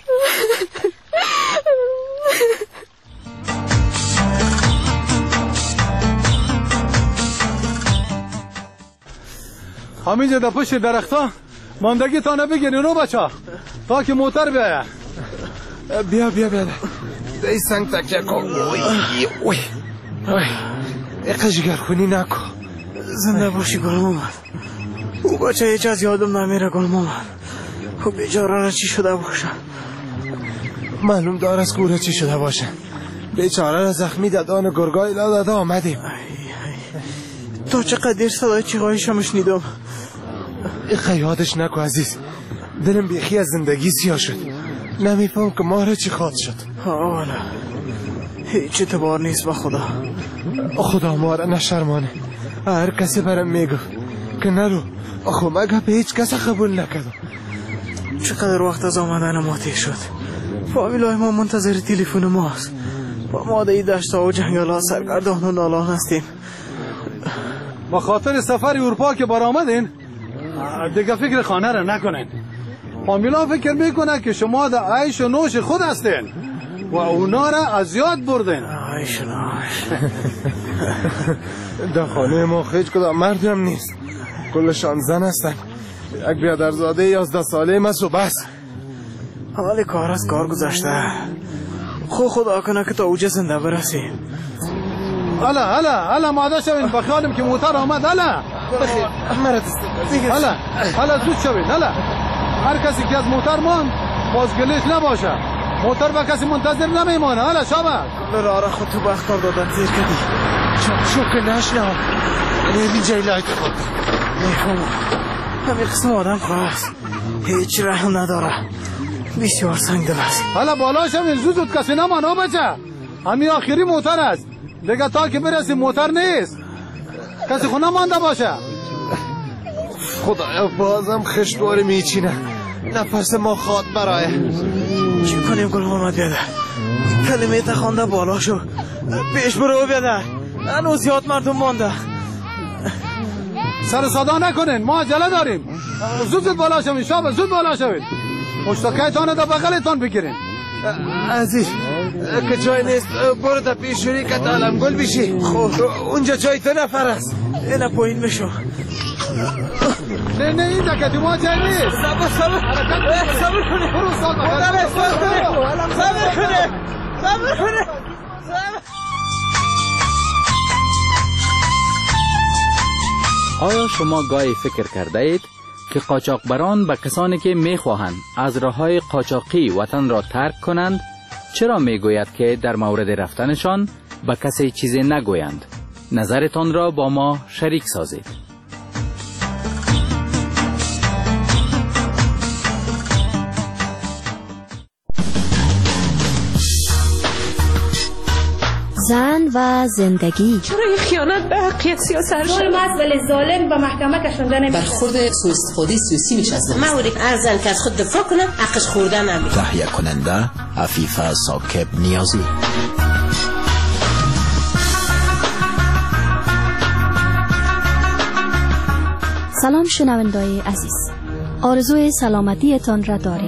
همینجا در پشت درختا ماندگی تا نبگیرین رو بچه تا که موتر بیایه. بیا بیا بیا دای سنگ تکیه کن. اوی اوی اقا جگر خونی نکن. زنده باشی گل مامان. او بچه هیچ از یادم نمیره گل مامان. او بیچاره را چی شده باشه؟ معلوم دار از کوره چی شده باشه. بیچاره را زخمی دادان گرگای لا داده آمدیم. تا چقدر دیر صدای چیغایش هم شنیدم. اقا یادش نکو عزیز. دلم بیخی از زندگی سیاه شد. نمیفهم که ما را چی خواد شد. حالا هیچ اعتبار نیست با خدا. خدا ما را نشرمانه. هر کسی برم میگفت که نرو. اخو مگه به هیچ کس قبول نکردم. چقدر وقت از آمدن ما تیر شد. فامیلای ما منتظر تلفن ماست. با ما در دشت ها و جنگل ها سرگردان و نالان هستیم. با خاطر سفر اروپا که برآمدین دیگه فکر خانه را نکنین. فامیلا فکر میکنه که شما در عیش و نوش خود هستین و اونا را از یاد بردین. عیش و نوش در خانه ما هیچ کدام مردی هم نیست، کلشان زن هستن. یک بیادرزاده یازده ساله است و بس. حالی کار از کار گذاشته، خود خدا کنه که تا اوجه زنده برسیم. هلا هلا هلا ماده شوین بخیالم که موتر آمد. هلا بخیر مرد هلا هلا زود شوین. هلا هر کسی که از موتر ماند بازگلیش نباشه، موتر با کسی منتظر نمیمانه. هلا شبه کل را را خود تو بختار دادن زیر کدی چون شکر نشنم نیوی جیلایت خود میخوام همین قسم آدم خواست هیچ رحم نداره، بسیار سنگ دل است. هلا بالا شوین زود زود، کسی نمانه بچه، همین آخری موتر است دیگه، تا که برسیم موتر نیست، کسی خونه مانده باشه. خدایا بازم خشتواری میچینه، نفس ما خواد برای. چی کنیم گل محمد بیاده؟ کلمه تخوانده بالا شو، پیش برو بیاده، هنوز زیاد مردم مانده. سر صدا نکنین، ما عجله داریم. زود زود بالا شوین شابه، زود بالا شوین، مشتاقیتان در بغلتان بگیرین. عزیز که جای نیست برو در پیشوری که علم گل بشی. خب اونجا جای تو نفر است. اینا پایین بشو. نه نه این دکتی ما جای نیست. صبر صبر صبر کنی، برو سال بخیر. صبر کنی صبر کنی. آیا شما گاهی فکر کرده اید که قاچاقبران به کسانی که میخواهند از راههای قاچاقی وطن را ترک کنند چرا میگوید که در مورد رفتنشان به کسی چیزی نگویند؟ نظرتان را با ما شریک سازید. زن و زندگی. چرا این خیانت به حقیقت سیاست ظلم است ولی ظالم به محکمه کشونده نمیشه. برخورد سوء استفاده سیاسی میشه. مورد ارزن که از خود دفاع کنه حقش خورده نمیشه. تهیه کننده عفیفه ساکب نیازی. سلام شنوندای عزیز، آرزوی سلامتیتان را داریم.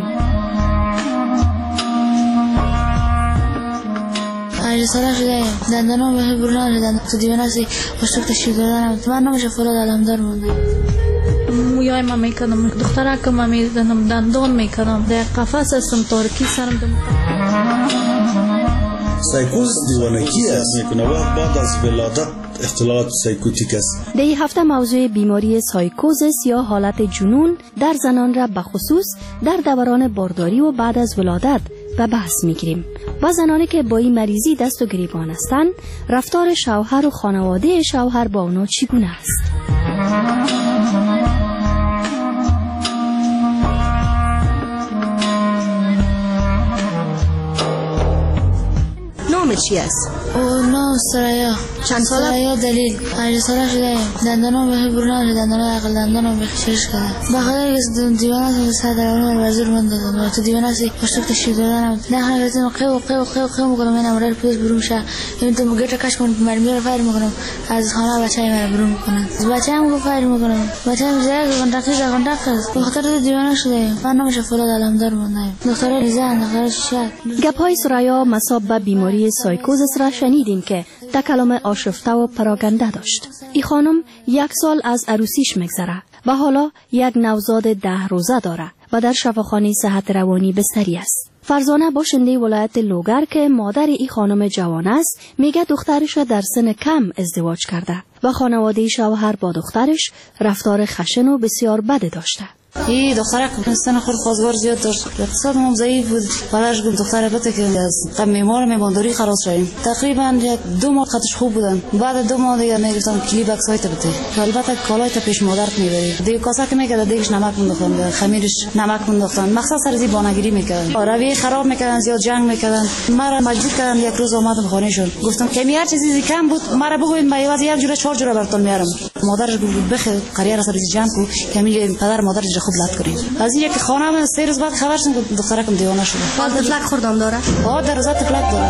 عجل ساله شده دندانم به برون آردن تو دیوان هستی باشتوک تشکیل دادنم من نمیشه فولاد علمدار مونده. مویای ما میکنم، دختره که ما میزنم دندان میکنم، در قفص هستم تارکی سرم دم. سایکوز دیوانگی است میکنه و بعد از ولادت اختلالات سایکوتیک است. در این هفته موضوع بیماری سایکوزس یا حالت جنون در زنان را به خصوص در دوران بارداری و بعد از ولادت و بحث میگیریم. و زنانی که با این مریضی دست و گریبان هستند، رفتار شوهر و خانواده شوهر با اونا چگونه است؟ نام چی است؟ او نام سرایا. چند ساله؟ سرایا دلیل عجل ساله شده دندانم به برون آرد، دندان عقل دندانم به خشش کرده. بخاطر که دیوان هستی سر درمان وزیر من دادم و تو دیوان هستی پشتوک تشکیل دادنم نه نگفتم قیو قیو قیو قیو میکنم. این امرار پوز برون شه این تو مگه کش کنم مرمی رو فایر میکنم، از خانه بچه‌ای من برون میکنن، بچه‌ام رو فایر میکنم، بچه‌م زیاد کنتاکش کنتاکش بخاطر دیوانه شده من نمیشه فولاد علمدار مونده. دکتر لیزان دکتر شاد. گپای سرایا مصاب به بیماری سایکوزس را شنیدیم که تکلم آشفته و پراگنده داشت. این خانم یک سال از عروسیش میگذره و حالا یک نوزاد ده روزه داره و در شفاخانه صحت روانی بستری است. فرزانه باشنده ولایت لوگر که مادر این خانم جوان است میگه دخترش در سن کم ازدواج کرده و خانواده شوهر با دخترش رفتار خشن و بسیار بد داشته. ای دختره که سن خود خواستگار زیاد داشت، اقتصاد هم ضعیف بود. پدرش گفت دختره بده که از معمار میمانداری خلاص شدیم. تقریبا یک دو ماه خطش خوب بودن، بعد دو ماه دیگه میگفتن کلیپ عکس های بده، البته کالای تا پیش مادرت میبری دیگه کاسه که میکرد دیگهش نمک مینداختن، خمیرش نمک مینداختن، مخصوصا سر زی بانگیری میکردن، روی خراب میکردن، زیاد جنگ میکردن. مرا مجبور کردن یک روز اومدم خانهشون، گفتم که هر چیزی کم بود مرا بگوین به عوض یک جوره چهار جوره براتون میارم. مادرش گفت بخیر قریه را سر زی جنگ کو کمیل پدر مادرش خوب لات کنید. از این که خانه من سه روز بعد خبر شدم که دخترکم دیوانه شده. بعد تفلک خوردم داره؟ آه در روزا تفلک داره.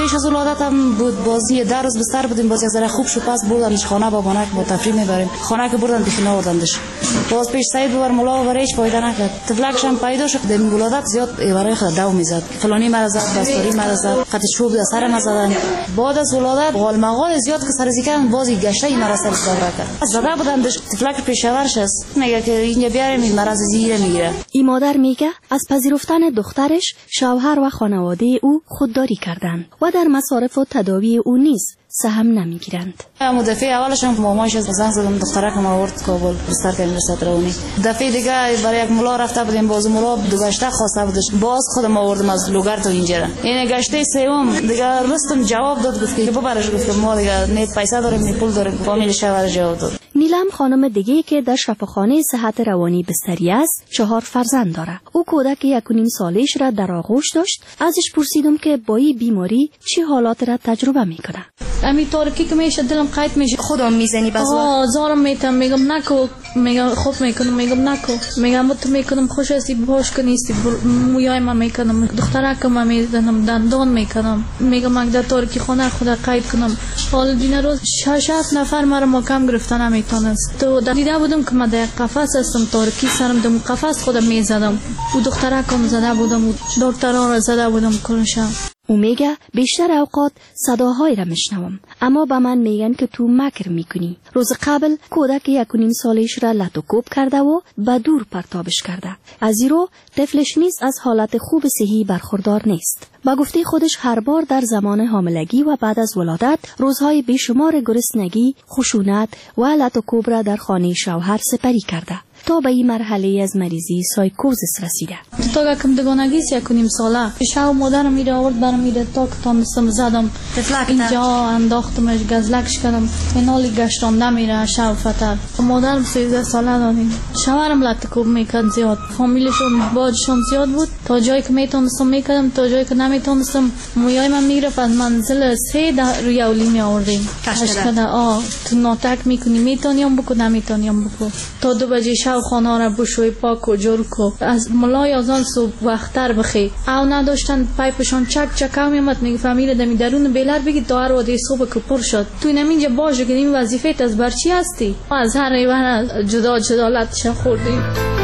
پیش از ولادت هم بود، بازی در روز بستر بودیم، باز یک ذره خوب شو پس بردنش خانه با بانک با تفریح میبریم. خانه که بردن دیگه نوردندش. باز پیش سعید ببر ملا و هیچ فایده نکرد. تفلکش هم پیدا شد. در ولادت زیاد برای خود داو میزد. فلانی مرا زد، بستری مرا زد، خط چوب در سر ما زدن. بعد از ولادت قال مقال زیاد که سرزی کردن، بازی گشته مرا سر زد کرد. زده بودندش. تفلک پیشاورش است. میگه که اینجا بیاریم این مرض زیره میگیره. این مادر میگه از پذیرفتن دخترش شوهر و خانواده او خودداری کردند و در مصارف و تداوی او نیز سهم نمیگیرند. اما دفعه اولش هم مامانش از زنگ زدم دخترک ما آورد کابل بستر کردیم رسد روانی. دفعه دیگه برای یک ملا رفته بودیم، باز ملا دو گشته خواسته بودش، باز خودم آوردم از لوگر تا اینجا. این گشته سوم دیگه رستم جواب داد، گفت که ببرش، گفت که ما دیگه نه پیسه داریم نه پول داریم. فامیل شوهر جواب داد. نیلم خانم دیگه که در شفاخانه صحت روانی بستری است چهار فرزند داره. او کودک یک و نیم سالش را در آغوش داشت. ازش پرسیدم که با این بیماری چه حالات را تجربه میکنه. امی تارکی که میشه دلم قید میشه، خودم میزنی بس وقت زارم میتم، میگم نکو، میگم خوب میکنم، میگم نکو، میگم تو میکنم خوش هستی باش کنیستی، مویای ما میکنم، دخترک ما میزنم، دندان میکنم، میگم اگه در تارکی خانه خدا قید کنم. حال دینا روز شش هفت نفر مرا محکم گرفتن نمیتونست. تو دیده بودم که من در قفس هستم، تارکی سرم دم قفس خودم میزدم و دخترکم زده بودم و دکتران را زده بودم کلشم. او میگه بیشتر اوقات صداهای را میشنوم، اما به من میگن که تو مکر میکنی. روز قبل کودک یک و نیم سالش را لط و کوب کرده و به دور پرتابش کرده. از این رو طفلش نیز از حالت خوب صحی برخوردار نیست. با گفته خودش هر بار در زمان حاملگی و بعد از ولادت روزهای بیشمار گرسنگی، خشونت و لط و کوب را در خانه شوهر سپری کرده تا به این مرحله از مریضی سایکوزیس رسیده. تا کم دگانگیست یک و نیم ساله شو مادرم میره آورد برم میره تا که تانستم زدم اینجا انداختمش گزلکش کردم اینالی گشتم نمیره شو فتر. مادرم سیزده ساله داریم. شوهرم لط کوب میکرد زیاد، فامیلشون باجشون زیاد بود. تا جایی که میتونستم میکردم، تا جایی که نمیتونستم مویای من میگرفت از منزل سه در روی اولی می آوردیم کش کده. آه تو ناتک میکنی، میتونیم بکن نمیتونیم بکن. تا دو بجه شو خانه را بشوی پاک و جور کو. از ملای آزان صبح وقتر بخی او نداشتن پایپشان چک چک هم میمد. میگه فامیل دمی درون بیلر بگید تا هر وقت صبح که پر شد تو نمینجا باشه که این وظیفه از برچی هستی. از هر ایوان جدا جدا لطش خوردیم.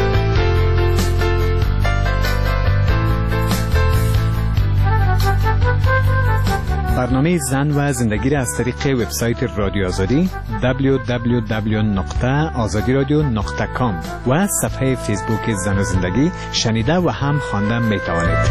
برنامه زن و زندگی را از طریق وبسایت رادیو آزادی دبلیو دبلیو دبلیو نقطه آزادی رادیو نقطه کام و صفحه فیسبوک زن و زندگی شنیده و هم خوانده می توانید.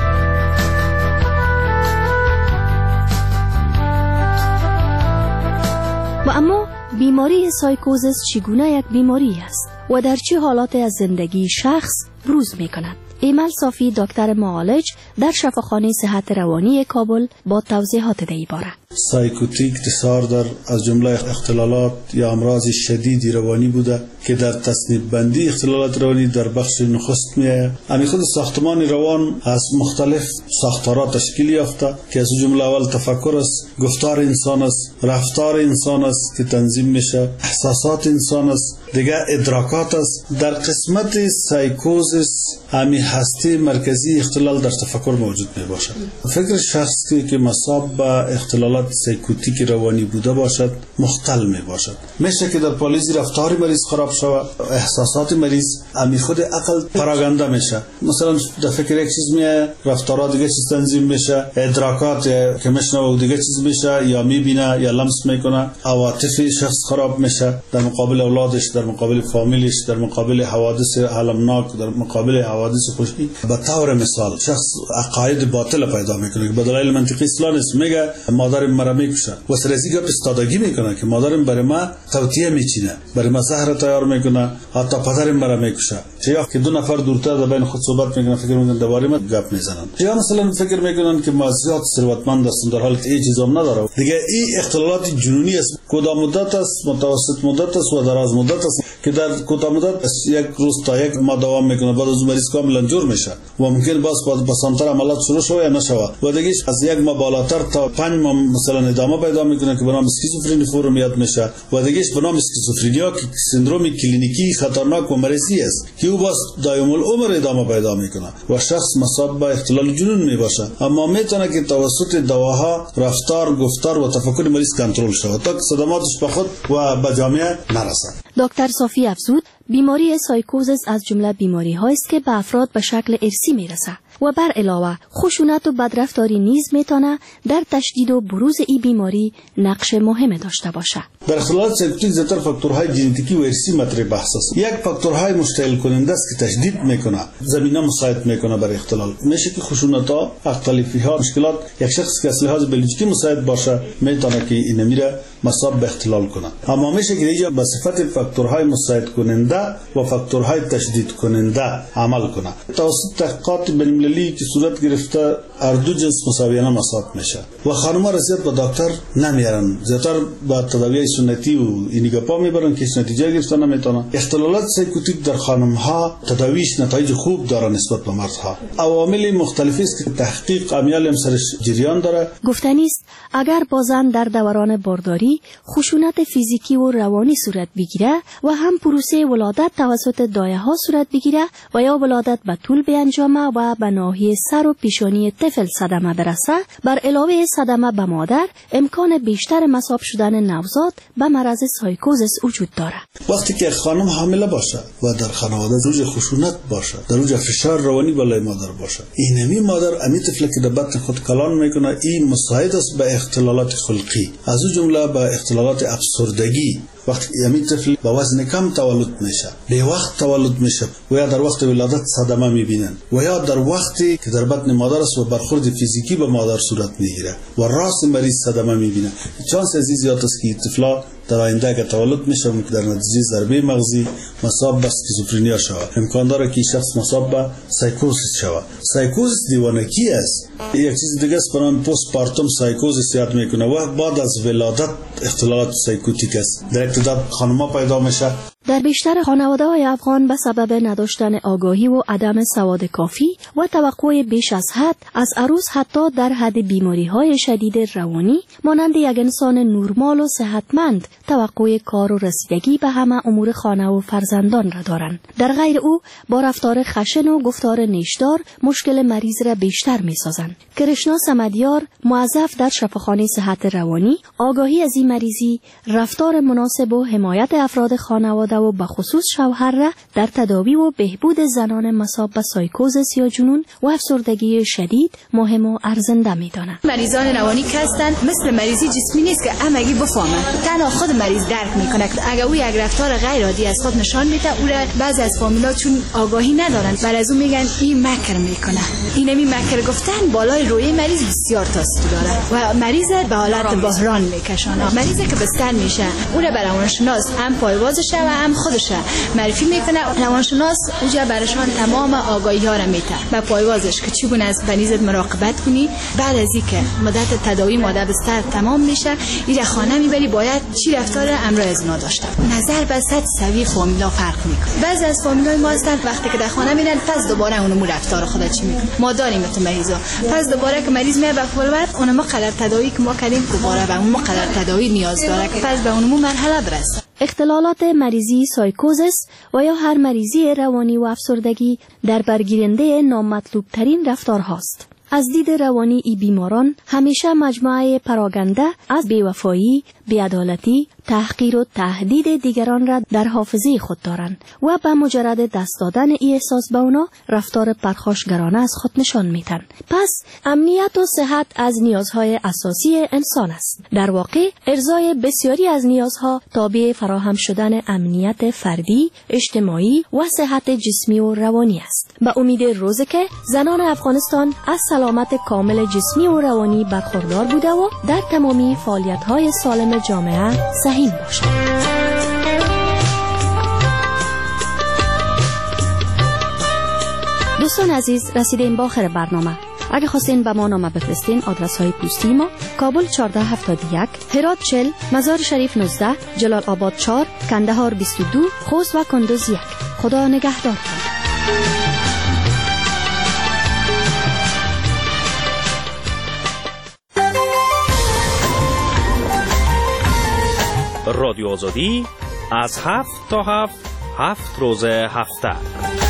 و اما بیماری سایکوزیس چگونه یک بیماری است و در چه حالات از زندگی شخص بروز می کند؟ ایمل صافی دکتر معالج در شفاخانه صحت روانی کابل با توضیحات در این باره. سایکوتیک دیساردر از جمله اختلالات یا امراض شدید روانی بوده که در تصنیف بندی اختلالات روانی در بخش نخست میآید. همین خود ساختمان روان از مختلف ساختارات تشکیل یافته که از جمله اول تفکر است، گفتار انسان است، رفتار انسان است که تنظیم میشه، احساسات انسان است، دیگه ادراکات است. در قسمت سایکوزیس همین هسته مرکزی اختلال در تفکر موجود می باشد. فکر شخصی که مصاب به اختلالات سایکوتیک روانی بوده باشد مختل می باشد. میشه که در پالیزی رفتار مریض خراب شود، احساسات مریض امی خود عقل پراگنده میشه. مثلا در فکر یک چیز میه، رفتارات دیگه چیز تنظیم میشه، ادراکات که میشنوه دیگه چیز میشه یا میبینه یا لمس میکنه. عواطف شخص خراب میشه در مقابل اولادش، در مقابل فامیلش، در مقابل حوادث المناک، در مقابل حوادث خوشی. به طور مثال شخص عقاید باطل پیدا میکنه که به دلایل منطقی اصلا نیست. میگه مادرم مرا میکشه و سرزی گپ استادگی میکنه که مادرم برای ما توطیه میچینه، برای ما زهر تیار میکنه، حتی پدرم مرا میکشه. یا که دو نفر دورتر در بین خود صحبت میکنن، فکر میکنن درباره ما گپ میزنن. یا مثلا فکر میکنن که ما زیاد ثروتمند هستیم در حالی که هیچ چیزام نداره. دیگه این اختلالات جنونی است. کوتاه مدت است، متوسط مدت است و دراز مدت است که در کوتاه مدت یک روز تا یک ماه دوام میکنه، بعد از مریض کاملا جور میشه و ممکن باز باز بسانتر عملیات شروع شوه یا نشوه و دیگه از یک ماه بالاتر تا پنج ماه مثلا ادامه پیدا میکنه که به نام اسکیزوفرنی فورمیات میشه و دیگه به نام اسکیزوفرنیا که سندروم کلینیکی خطرناک و مرضی است که او باز دائم العمر ادامه پیدا میکنه و شخص مصاب به اختلال جنون میباشه، اما میتونه که توسط دواها رفتار، گفتار و تفکر مریض کنترل شود تا که صدماتش به خود و به جامعه نرسد. دکتر صافی افزود بیماری سایکوزس از جمله بیماری هایی است که به افراد به شکل ارثی میرسه و بر علاوه خشونت و بدرفتاری نیز میتونه در تشدید و بروز این بیماری نقش مهم داشته باشه. در اختلالات سایکوتیک زیاتر فاکتورهای ژنتیکی و ارثی مطرح بحث است. یک فاکتورهای مشتعل کننده است که تشدید میکنه، زمینه مساعد میکنه برای اختلال. میشه که خشونت ها، اختلافی ها، مشکلات یک شخص که از لحاظ بیولوژیکی مساعد باشه میتونه که این میره مصاب به اختلال کنه. اما میشه که اینجا به صفت فاکتورهای مساعد کننده و فاکتورهای تشدید کننده عمل کنه. توسط تحقیقات بین‌المللی که صورت گرفته هر دو جنس مساویانه مصاب میشه و خانم‌ها رسیت به دکتر نمیارن، زیاتر با تداوی سنتی و اینیگا پا میبرن که نتیجه گرفتن نمیتونن. اختلالات سایکوتیک در خانم‌ها تداویش نتایج خوب داره نسبت به مردها. عوامل مختلفی است که تحقیق امیال هم سرش جریان داره. گفتنی است اگر بازن در دوران بارداری خشونت فیزیکی و روانی صورت بگیره و هم پروسه ولادت توسط دایه ها صورت بگیره و یا ولادت به طول بیانجامه و به ناحیه سر و پیشانی طفل صدمه برسه، بر علاوه صدمه به مادر امکان بیشتر مصاب شدن نوزاد به مرض سایکوزس وجود داره. وقتی که خانم حامله باشه و در خانواده زوج خشونت باشه، در اوج فشار روانی بالای مادر باشه، اینمی مادر امی طفل که در بطن خود کلان میکنه، این مساعد است به اختلالات خلقی، از او جمله به اختلالات افسردگی. وقتی امی طفل با وزن کم تولد میشه، به وقت تولد میشه و یا در وقت ولادت صدمه میبینن و یا در وقتی که در بطن مادر است و برخورد فیزیکی به مادر صورت میگیره و راست مریض صدمه میبینه، چانس از زیاد است که طفلا در آینده که تولد میشه که در نتیجه ضربه مغزی مصاب به اسکیزوفرنیا شود. امکان داره که شخص مصاب به سایکوزیس شود. سایکوزیس دیوانگی است. یک چیز دیگه است به نام پست پارتوم سایکوزیس یاد میکنه و بعد از ولادت اختلالات سایکوتیک است. در ابتدا خانم‌ها پیدا میشه. در بیشتر خانواده‌های افغان به سبب نداشتن آگاهی و عدم سواد کافی و توقع بیش از حد از عروس حتی در حد بیماری‌های شدید روانی مانند یک انسان نورمال و صحتمند توقع کار و رسیدگی به همه امور خانه و فرزندان را دارند. در غیر او با رفتار خشن و گفتار نیشدار مشکل مریض را بیشتر می‌سازند. کرشنا سمدیار، موظف در شفاخانه صحت روانی، آگاهی از این مریضی، رفتار مناسب و حمایت افراد خانواده و به خصوص شوهر را در تداوی و بهبود زنان مصاب به سایکوزس یا جنون و افسردگی شدید مهم و ارزنده می‌دانند. مریضان روانی که هستند مثل مریضی جسمی نیست که همگی بفهمند. تنها خود مریض درک میکنه که اگر او یک رفتار غیر عادی از خود نشان میده، او را بعضی از فامیلا چون آگاهی ندارند بر از او میگن این مکر میکنه. اینمی مکر گفتن بالای روی مریض بسیار تاثیر داره و مریض به حالت بحران میکشونه. مریضی که بستر میشه، او را بر روانشناس هم پایوازش و هم خودش معرفی میکنه. روانشناس اوجا برشان تمام آگاهی ها را میده و پایوازش که چگونه از مریضت مراقبت کنی. بعد از اینکه مدت تداوی ماده بستر تمام میشه، این خانه میبری باید چی رفتار امر از اونا داشته. نظر به سطح سوی فامیلا فرق میکنه. بعضی از فامیلای ما هستن وقتی که در خانه میرن پس دوباره اونم رفتار خدا چی میکنه. ما داریم تو مریضا، پس دوباره که مریض میاد به فولورد اونم قدر تداوی که ما کردیم دوباره به اون قدر تداوی نیاز داره که پس به اونم مرحله برسه. اختلالات مریضی سایکوزس و یا هر مریضی روانی و افسردگی در برگیرنده نامطلوب ترین رفتار هاست. از دید روانی ای بیماران همیشه مجموعه پراگنده از بیوفایی، بیعدالتی، تحقیر و تهدید دیگران را در حافظه خود دارند و به مجرد دست دادن ای احساس به اونا رفتار پرخاشگرانه از خود نشان میدن. پس امنیت و صحت از نیازهای اساسی انسان است. در واقع ارضای بسیاری از نیازها تابع فراهم شدن امنیت فردی، اجتماعی و صحت جسمی و روانی است. به امید روزی که زنان افغانستان از سلامت کامل جسمی و روانی برخوردار بوده و در تمامی فعالیت‌های سالم جامعه سهیم باشد. دوستان عزیز، رسیدیم به آخر برنامه. اگه خواستین به ما نامه بفرستین، آدرس های پستی ما: کابل چهارده هفتاد و یک، هرات چهل، مزار شریف نوزده، جلال آباد چهار، کندهار بیست و دو، خوست و کندوز یک. خدا نگهدار. رادیو آزادی از هفت تا هفت هفت روز هفته.